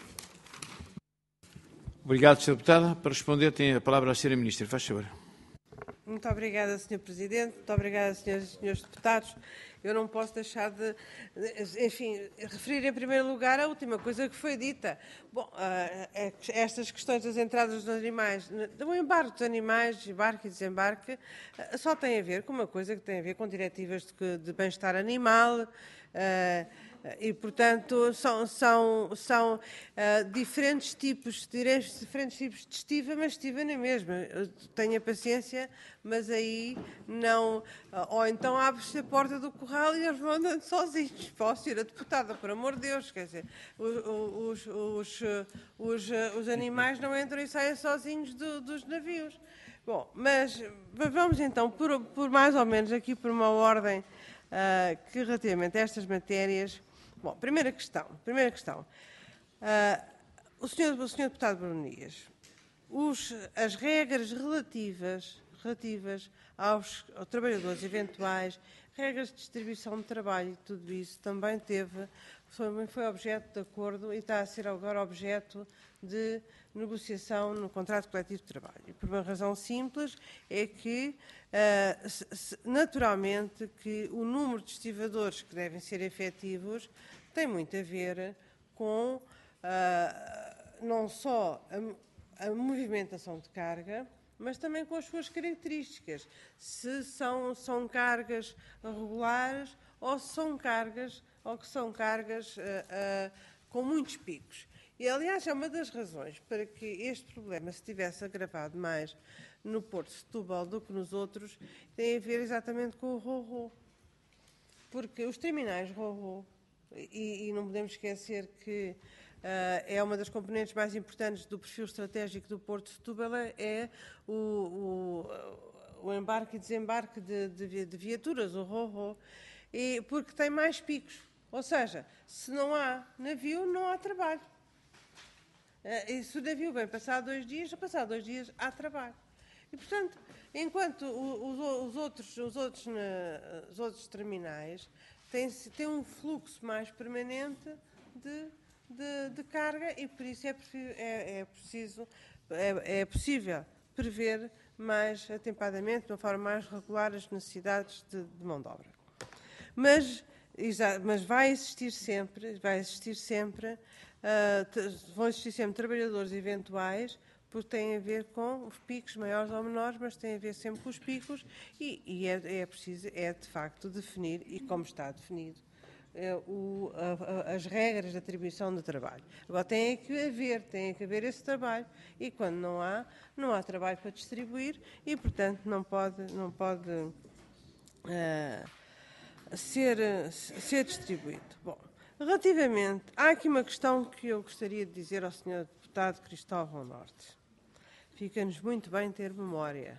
Obrigado, Sra. Deputada. Para responder, tem a palavra a Sra. Ministra. Faz favor. Muito obrigada, Sr. Presidente. Muito obrigada, Sras. e Srs. Deputados. Eu não posso deixar de, enfim, referir em primeiro lugar a última coisa que foi dita. Bom, estas questões das entradas dos animais, do embarque dos animais, embarque e desembarque, só tem a ver com uma coisa que tem a ver com diretivas de bem-estar animal, e, portanto, são diferentes tipos de estiva, mas estiva na mesma. Tenha paciência, mas aí não... Ou então abre-se a porta do corral e eles vão andando sozinhos. Posso ir a deputada, por amor de Deus, quer dizer, os animais não entram e saem sozinhos dos navios. Bom, mas vamos então, por mais ou menos aqui por uma ordem que relativamente a estas matérias... Bom, primeira questão. O senhor deputado Bruno Dias, as regras relativas aos trabalhadores eventuais, regras de distribuição de trabalho e tudo isso também foi objeto de acordo e está a ser agora objeto de negociação no contrato coletivo de trabalho. E por uma razão simples é que, naturalmente, que o número de estivadores que devem ser efetivos tem muito a ver com não só a movimentação de carga, mas também com as suas características. Se são cargas regulares ou se são cargas com muitos picos. E, aliás, é uma das razões para que este problema se tivesse agravado mais no Porto de Setúbal do que nos outros, tem a ver exatamente com o ro-ro. Porque os terminais ro-ro, e não podemos esquecer que é uma das componentes mais importantes do perfil estratégico do Porto de Setúbal, é o embarque e desembarque de viaturas, o ro-ro, porque tem mais picos. Ou seja, se não há navio, não há trabalho. E se o navio vem passar 2 dias, há trabalho. E, portanto, enquanto os outros terminais têm um fluxo mais permanente de carga e, por isso, é possível prever mais atempadamente, de uma forma mais regular, as necessidades de mão de obra. Mas vão existir sempre trabalhadores eventuais, porque tem a ver com os picos maiores ou menores, mas tem a ver sempre com os picos e é preciso, de facto, definir, e como está definido, as regras de atribuição do trabalho. Agora, tem que haver esse trabalho, e quando não há trabalho para distribuir e, portanto, não pode ser distribuído. Bom, relativamente, há aqui uma questão que eu gostaria de dizer ao Sr. Deputado Cristóvão Norte. Fica-nos muito bem ter memória.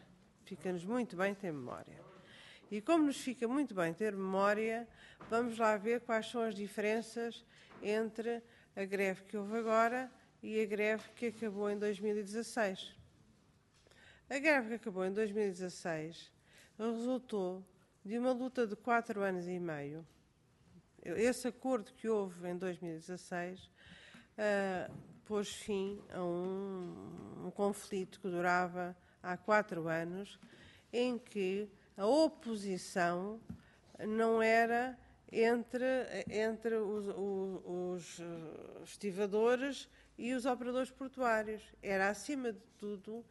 E como nos fica muito bem ter memória, vamos lá ver quais são as diferenças entre a greve que houve agora e a greve que acabou em 2016. A greve que acabou em 2016 resultou de uma luta de 4 anos e meio. Esse acordo que houve em 2016 pôs fim a um conflito que durava há 4 anos, em que a oposição não era entre os estivadores e os operadores portuários. Era, acima de tudo,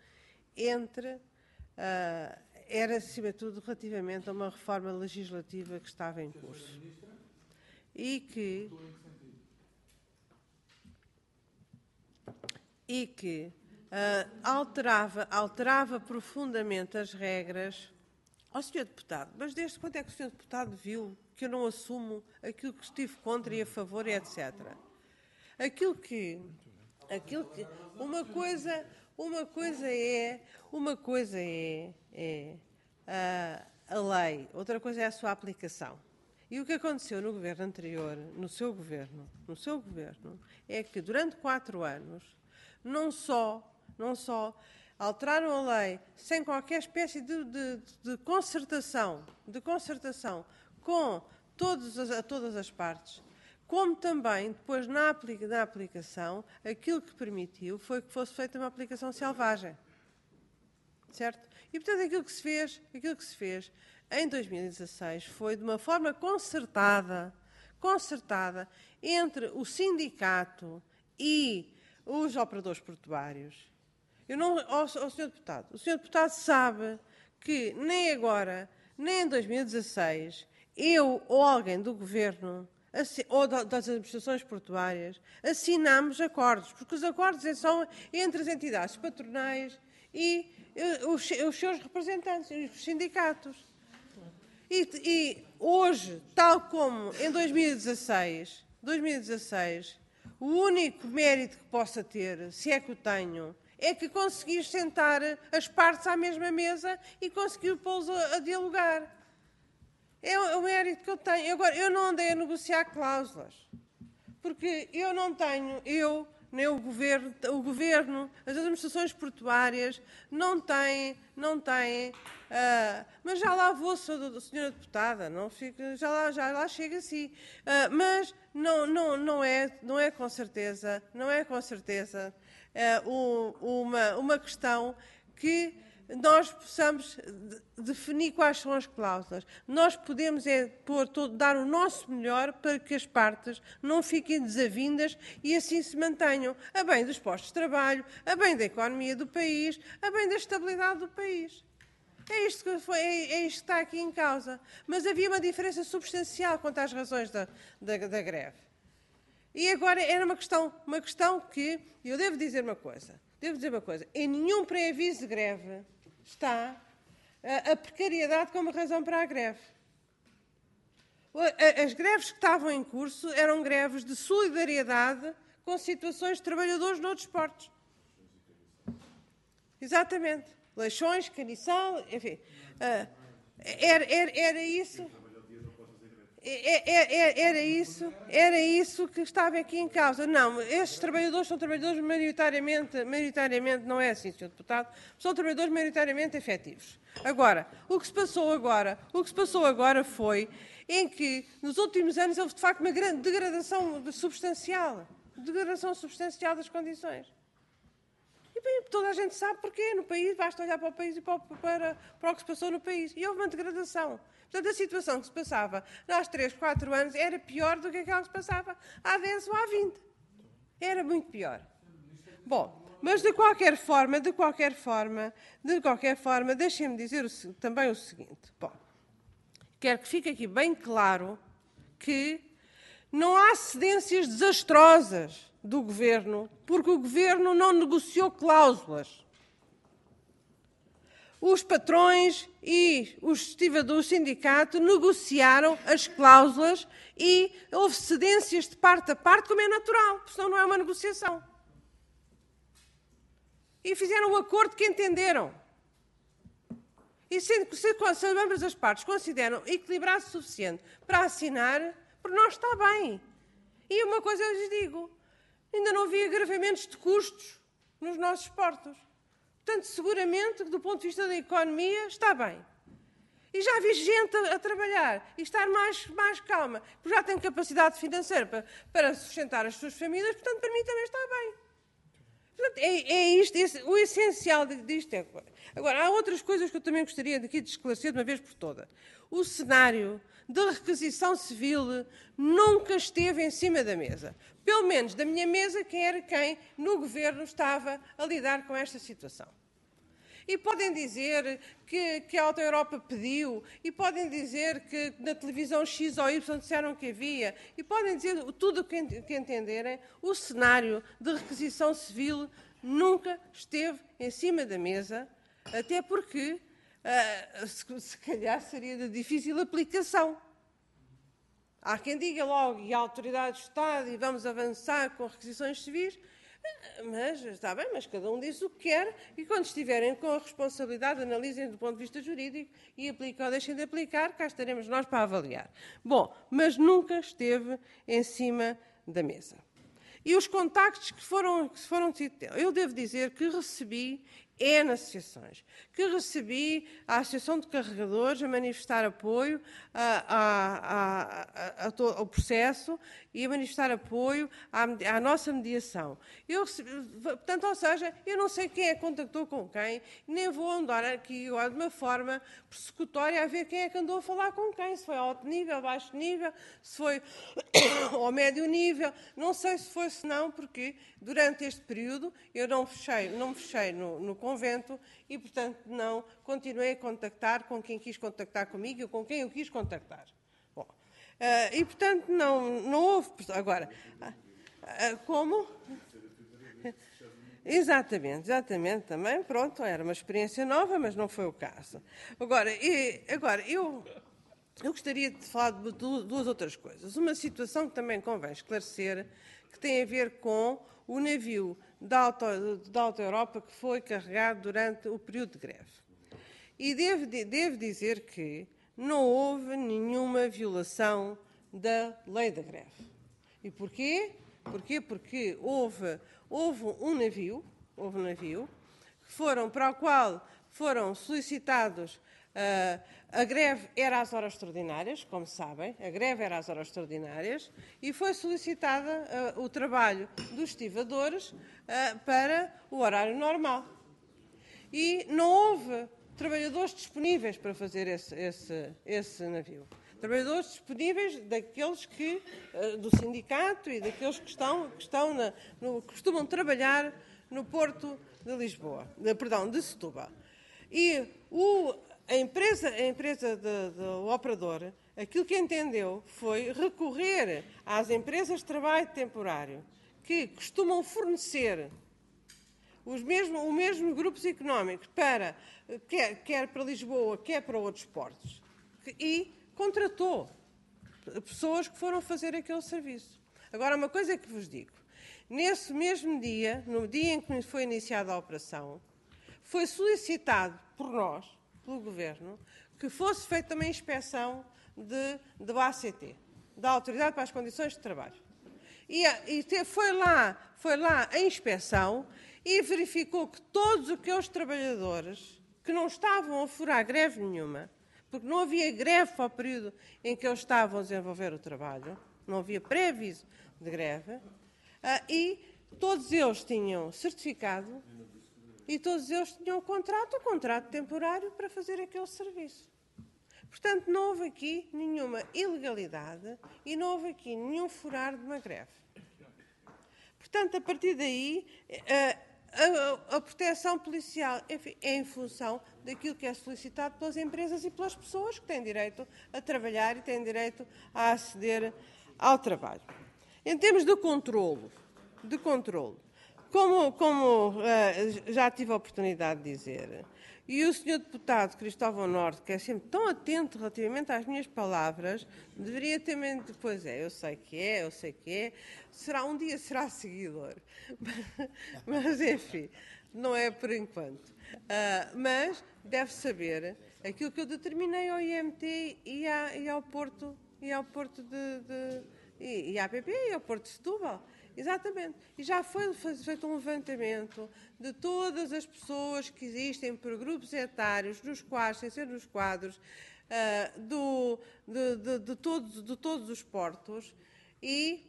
relativamente a uma reforma legislativa que estava em curso. E que alterava profundamente as regras. Ó, Sr. Deputado, mas desde quando é que o Sr. Deputado viu que eu não assumo aquilo que estive contra e a favor, e etc. Uma coisa é a lei, outra coisa é a sua aplicação. E o que aconteceu no governo anterior, no seu governo, é que durante 4 anos não só alteraram a lei sem qualquer espécie de concertação com todas as partes, como também depois na aplicação, aquilo que permitiu foi que fosse feita uma aplicação selvagem. Certo? E, portanto, aquilo que se fez em 2016 foi de uma forma concertada entre o sindicato e os operadores portuários. Sr. Deputado, o Sr. Deputado sabe que nem agora, nem em 2016, eu ou alguém do Governo ou das administrações portuárias assinámos acordos, porque os acordos são entre as entidades patronais e os seus representantes, os sindicatos. E hoje, tal como em 2016, o único mérito que possa ter, se é que o tenho, é que conseguir sentar as partes à mesma mesa e conseguir pô-los a dialogar. É o mérito que eu tenho. Agora, eu não andei a negociar cláusulas, porque eu não tenho, nem o Governo, as administrações portuárias não têm, mas já lá vou, senhora deputada, não fica, já lá chega assim, mas não é com certeza, uma questão que nós possamos definir quais são as cláusulas. Nós podemos dar o nosso melhor para que as partes não fiquem desavindas e assim se mantenham a bem dos postos de trabalho, a bem da economia do país, a bem da estabilidade do país. É isto que está aqui em causa. Mas havia uma diferença substancial quanto às razões da greve. E agora era uma questão que, eu devo dizer uma coisa, em nenhum pré-aviso de greve está a precariedade como razão para a greve. As greves que estavam em curso eram greves de solidariedade com situações de trabalhadores noutros portos. Exatamente. Leixões, Caniçal, enfim. Era isso. Era isso que estava aqui em causa. Não, estes trabalhadores são trabalhadores maioritariamente não é assim, Sr. Deputado, são trabalhadores maioritariamente efetivos. Agora, o que se passou agora foi em que, nos últimos anos, houve de facto uma grande degradação substancial das condições. E bem, toda a gente sabe porquê no país, basta olhar para o país e para o que se passou no país. E houve uma degradação. Portanto, a situação que se passava há 3, 4 anos era pior do que aquela que se passava há 10 ou há 20. Era muito pior. Bom, mas de qualquer forma, deixem-me dizer também o seguinte. Bom, quero que fique aqui bem claro que não há cedências desastrosas do Governo, porque o Governo não negociou cláusulas. Os patrões e os do sindicato negociaram as cláusulas e houve cedências de parte a parte, como é natural, porque senão não é uma negociação. E fizeram o acordo que entenderam. E se ambas as partes consideram equilibrado o suficiente para assinar, por nós está bem. E uma coisa eu lhes digo, ainda não havia agravamentos de custos nos nossos portos. Portanto, seguramente, do ponto de vista da economia, está bem. E já vi gente a trabalhar e estar mais calma, porque já tem capacidade financeira para sustentar as suas famílias, portanto, para mim também está bem. Portanto, o essencial disto é... Agora, há outras coisas que eu também gostaria de esclarecer de uma vez por todas. O cenário da requisição civil nunca esteve em cima da mesa. Pelo menos da minha mesa, quem era quem no Governo estava a lidar com esta situação. E podem dizer que a Alta Europa pediu, e podem dizer que na televisão X ou Y disseram que havia, e podem dizer tudo o que entenderem, o cenário de requisição civil nunca esteve em cima da mesa, até porque, se calhar, seria de difícil aplicação. Há quem diga logo, e a autoridade do Estado, e vamos avançar com requisições civis, mas está bem, mas cada um diz o que quer, e quando estiverem com a responsabilidade, analisem do ponto de vista jurídico e aplicam ou deixem de aplicar, cá estaremos nós para avaliar. Bom, mas nunca esteve em cima da mesa. E os contactos que foram tidos, eu devo dizer que recebi nas associações, que recebi a Associação de Carregadores a manifestar apoio ao processo e a manifestar apoio à nossa mediação. Portanto, ou seja, eu não sei quem é que contactou com quem, nem vou andar aqui de uma forma persecutória a ver quem é que andou a falar com quem, se foi ao alto nível, baixo nível, se foi ao médio nível, não sei se foi, se não, porque durante este período eu não me fechei no convento e, portanto, não continuei a contactar com quem quis contactar comigo ou com quem eu quis contactar. Bom, e, portanto, não houve... Agora, como? Exatamente, também, pronto, era uma experiência nova, mas não foi o caso. Agora eu gostaria de falar de duas outras coisas. Uma situação que também convém esclarecer, que tem a ver com o navio da Alta Europa que foi carregado durante o período de greve. E devo dizer que não houve nenhuma violação da lei da greve. E porquê? Porque houve um navio para o qual foram solicitados. A greve era às horas extraordinárias, como sabem, e foi solicitada o trabalho dos estivadores para o horário normal. E não houve trabalhadores disponíveis para fazer esse navio. Trabalhadores disponíveis daqueles do sindicato e daqueles que costumam trabalhar no Porto de Lisboa, de Setúbal. E a empresa do operador, aquilo que entendeu foi recorrer às empresas de trabalho temporário que costumam fornecer os mesmos grupos económicos quer para Lisboa, quer para outros portos, e contratou pessoas que foram fazer aquele serviço. Agora, uma coisa que vos digo, nesse mesmo dia, no dia em que foi iniciada a operação, foi solicitado por nós, pelo Governo, que fosse feita uma inspeção do ACT, da Autoridade para as Condições de Trabalho. E foi lá a inspeção e verificou que todos aqueles trabalhadores que não estavam a furar greve nenhuma, porque não havia greve para o período em que eles estavam a desenvolver o trabalho, não havia pré-aviso de greve, e todos eles tinham certificado e todos eles tinham um contrato temporário para fazer aquele serviço. Portanto, não houve aqui nenhuma ilegalidade e não houve aqui nenhum furar de uma greve. Portanto, a partir daí, a proteção policial é em função daquilo que é solicitado pelas empresas e pelas pessoas que têm direito a trabalhar e têm direito a aceder ao trabalho. Em termos de controlo, como já tive a oportunidade de dizer, e o Sr. Deputado Cristóvão Norte, que é sempre tão atento relativamente às minhas palavras, deveria ter mente, pois é, eu sei que é, um dia será seguidor, mas enfim, não é por enquanto. Mas deve saber aquilo que eu determinei ao IMT e ao Porto, e à APP e ao Porto de Setúbal. Exatamente. E já foi feito um levantamento de todas as pessoas que existem por grupos etários, nos quadros, sem ser nos quadros, de todos os portos e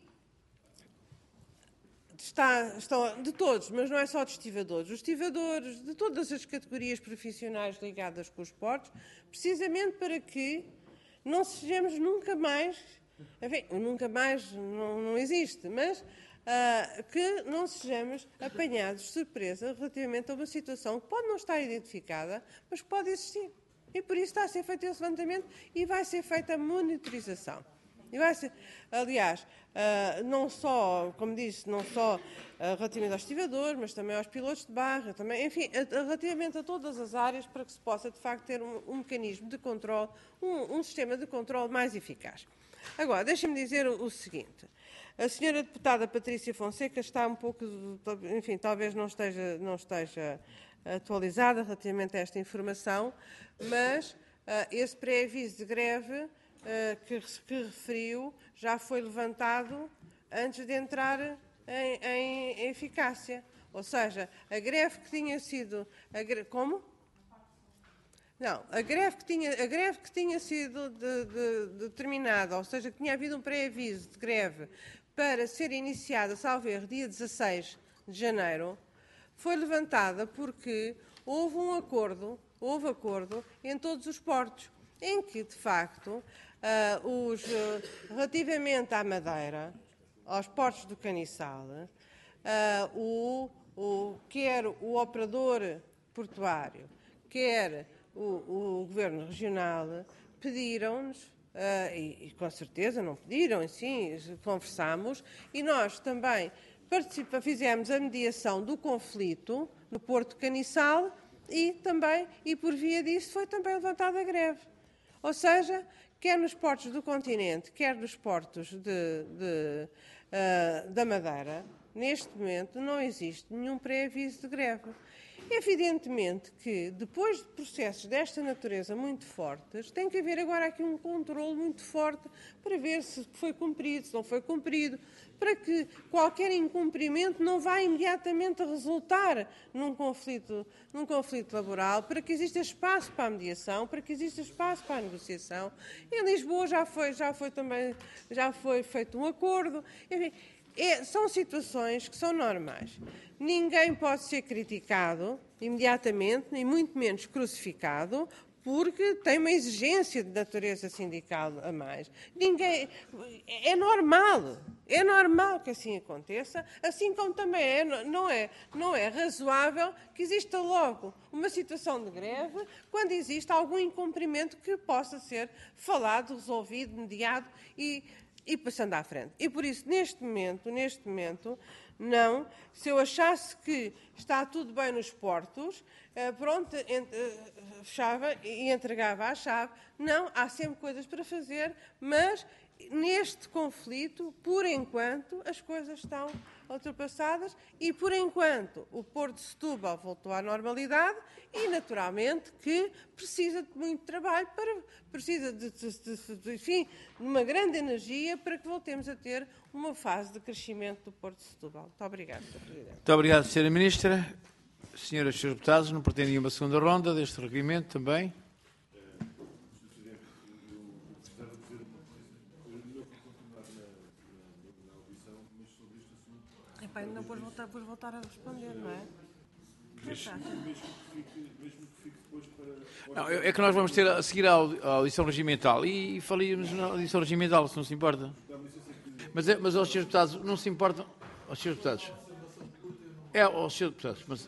estão de todos, mas não é só de estivadores. Os estivadores de todas as categorias profissionais ligadas com os portos, precisamente para que não sejamos nunca mais, enfim, nunca mais não existe, mas que não sejamos apanhados de surpresa relativamente a uma situação que pode não estar identificada, mas que pode existir. E por isso está a ser feito esse levantamento e vai ser feita a monitorização. E vai ser, aliás, não só, como disse, não só relativamente aos estivadores, mas também aos pilotos de barra, também, enfim, relativamente a todas as áreas para que se possa, de facto, ter um mecanismo de controle, um sistema de controle mais eficaz. Agora, deixem-me dizer o seguinte. A senhora deputada Patrícia Fonseca está um pouco, enfim, talvez não esteja atualizada relativamente a esta informação, mas esse pré-aviso de greve que referiu já foi levantado antes de entrar em eficácia. Ou seja, a greve que tinha sido... Como? Não, a greve que tinha sido determinada, ou seja, que tinha havido um pré-aviso de greve para ser iniciada, salvo erro, dia 16 de janeiro, foi levantada porque houve acordo em todos os portos, em que, de facto, relativamente à Madeira, aos portos do Caniçal, quer o operador portuário, quer o Governo Regional, pediram-nos, e com certeza não pediram, sim, conversámos, e nós também fizemos a mediação do conflito no Porto Caniçal e por via disso foi também levantada a greve. Ou seja, quer nos portos do continente, quer nos portos da Madeira, neste momento não existe nenhum pré-aviso de greve. Evidentemente que, depois de processos desta natureza muito fortes, tem que haver agora aqui um controle muito forte para ver se foi cumprido, se não foi cumprido, para que qualquer incumprimento não vá imediatamente resultar num conflito laboral, para que exista espaço para a mediação, para que exista espaço para a negociação. Em Lisboa já foi feito um acordo. Enfim, são situações que são normais. Ninguém pode ser criticado imediatamente, nem muito menos crucificado, porque tem uma exigência de natureza sindical a mais. É normal que assim aconteça, assim como também não é razoável que exista logo uma situação de greve quando existe algum incumprimento que possa ser falado, resolvido, mediado e passando à frente. E por isso, neste momento, não. Se eu achasse que está tudo bem nos portos, pronto, fechava e entregava a chave. Não, há sempre coisas para fazer, mas neste conflito, por enquanto, as coisas estão ultrapassadas e, por enquanto, o Porto de Setúbal voltou à normalidade e, naturalmente, que precisa de muito trabalho, precisa de uma grande energia para que voltemos a ter uma fase de crescimento do Porto de Setúbal. Muito obrigada, Sr. Presidente. Muito obrigado, Sra. Ministra. Senhoras e senhores deputados, não pretendem uma segunda ronda deste requerimento também? Ainda depois voltar a responder, não é? Não, é que nós vamos ter a seguir a audição regimental e falíamos na audição regimental, se não se importa. Mas aos senhores deputados, não se importam? Aos senhores deputados? Aos senhores deputados, mas...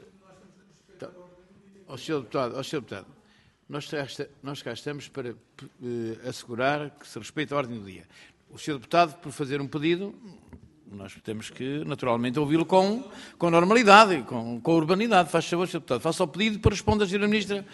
Aos senhores deputados, nós cá estamos para assegurar que se respeita a ordem do dia. O senhor deputado, por fazer um pedido... Nós temos que, naturalmente, ouvi-lo com normalidade, com urbanidade. Faz favor, Sr. Deputado. Faça o pedido para responder a Sra. Ministra.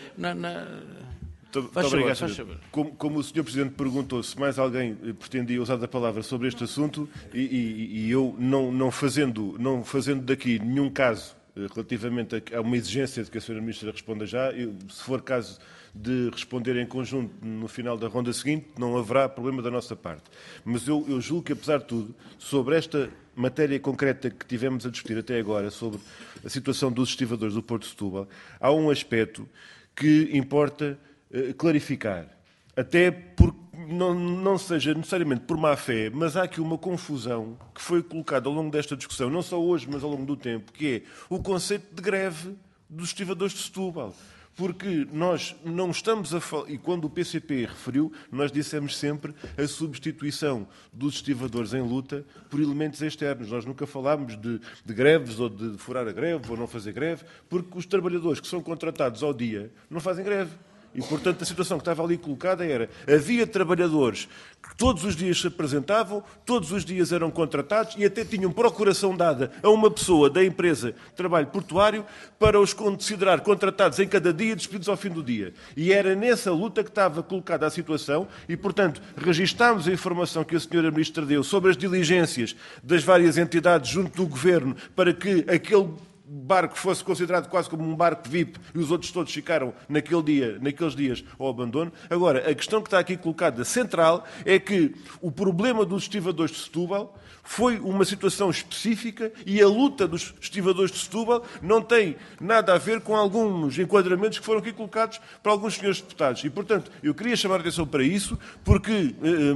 Muito obrigado, Sr. Como o Sr. Presidente perguntou se mais alguém pretendia usar a palavra sobre este assunto, e eu não fazendo daqui nenhum caso relativamente a uma exigência de que a Sra. Ministra responda já, se for caso de responder em conjunto no final da ronda seguinte, não haverá problema da nossa parte. Mas eu julgo que, apesar de tudo, sobre esta matéria concreta que tivemos a discutir até agora, sobre a situação dos estivadores do Porto de Setúbal, há um aspecto que importa clarificar. Até porque não seja necessariamente por má fé, mas há aqui uma confusão que foi colocada ao longo desta discussão, não só hoje, mas ao longo do tempo, que é o conceito de greve dos estivadores de Setúbal. Porque nós não estamos a falar, e quando o PCP referiu, nós dissemos sempre a substituição dos estivadores em luta por elementos externos. Nós nunca falámos de greves ou de furar a greve ou não fazer greve, porque os trabalhadores que são contratados ao dia não fazem greve. E, portanto, a situação que estava ali colocada era: havia trabalhadores que todos os dias se apresentavam, todos os dias eram contratados e até tinham procuração dada a uma pessoa da empresa de trabalho portuário para os considerar contratados em cada dia, despedidos ao fim do dia. E era nessa luta que estava colocada a situação e, portanto, registámos a informação que a Sra. Ministra deu sobre as diligências das várias entidades junto do Governo para que aquele barco fosse considerado quase como um barco VIP e os outros todos ficaram naqueles dias ao abandono. Agora, a questão que está aqui colocada central é que o problema dos estivadores de Setúbal foi uma situação específica e a luta dos estivadores de Setúbal não tem nada a ver com alguns enquadramentos que foram aqui colocados para alguns senhores deputados. E, portanto, eu queria chamar a atenção para isso, porque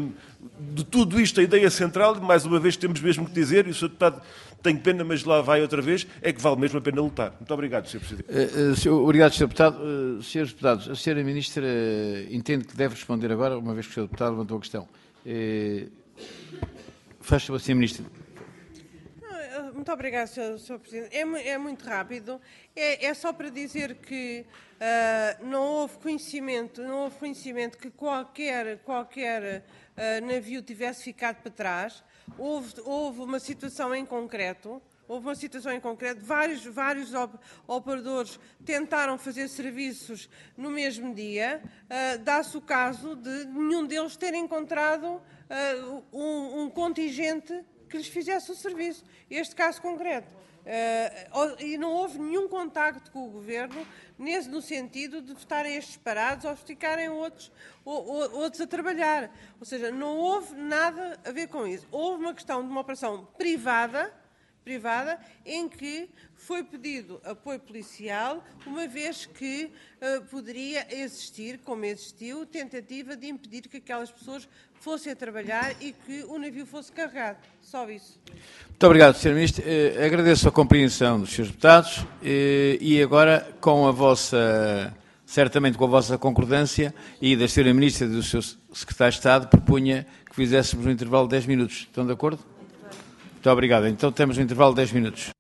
de tudo isto a ideia central, mais uma vez temos mesmo que dizer, e o Sr. Deputado tem pena, mas lá vai outra vez, é que vale mesmo a pena lutar. Muito obrigado, Sr. Presidente. Obrigado, Sr. Deputado. Senhores Deputados, a Sra. Ministra entende que deve responder agora, uma vez que o Sr. Deputado levantou a questão. Faz favor, Sra. Ministra. Muito obrigada, Sr. Presidente. É muito rápido. É só para dizer que não houve conhecimento que qualquer navio tivesse ficado para trás. Houve uma situação em concreto. Vários operadores tentaram fazer serviços no mesmo dia. Dá-se o caso de nenhum deles ter encontrado um contingente que lhes fizesse o serviço. Este caso concreto. E não houve nenhum contacto com o Governo no sentido de estarem estes parados ou ficarem outros a trabalhar. Ou seja, não houve nada a ver com isso. Houve uma questão de uma operação privada em que foi pedido apoio policial, uma vez que poderia existir, como existiu, tentativa de impedir que aquelas pessoas fossem a trabalhar e que o navio fosse carregado. Só isso. Muito obrigado, Sr. Ministro. Agradeço a compreensão dos Srs. Deputados e agora, certamente com a vossa concordância e da Sra. Ministra e do Sr. Secretário de Estado, propunha que fizéssemos um intervalo de 10 minutos. Estão de acordo? Muito obrigado. Então temos um intervalo de 10 minutos.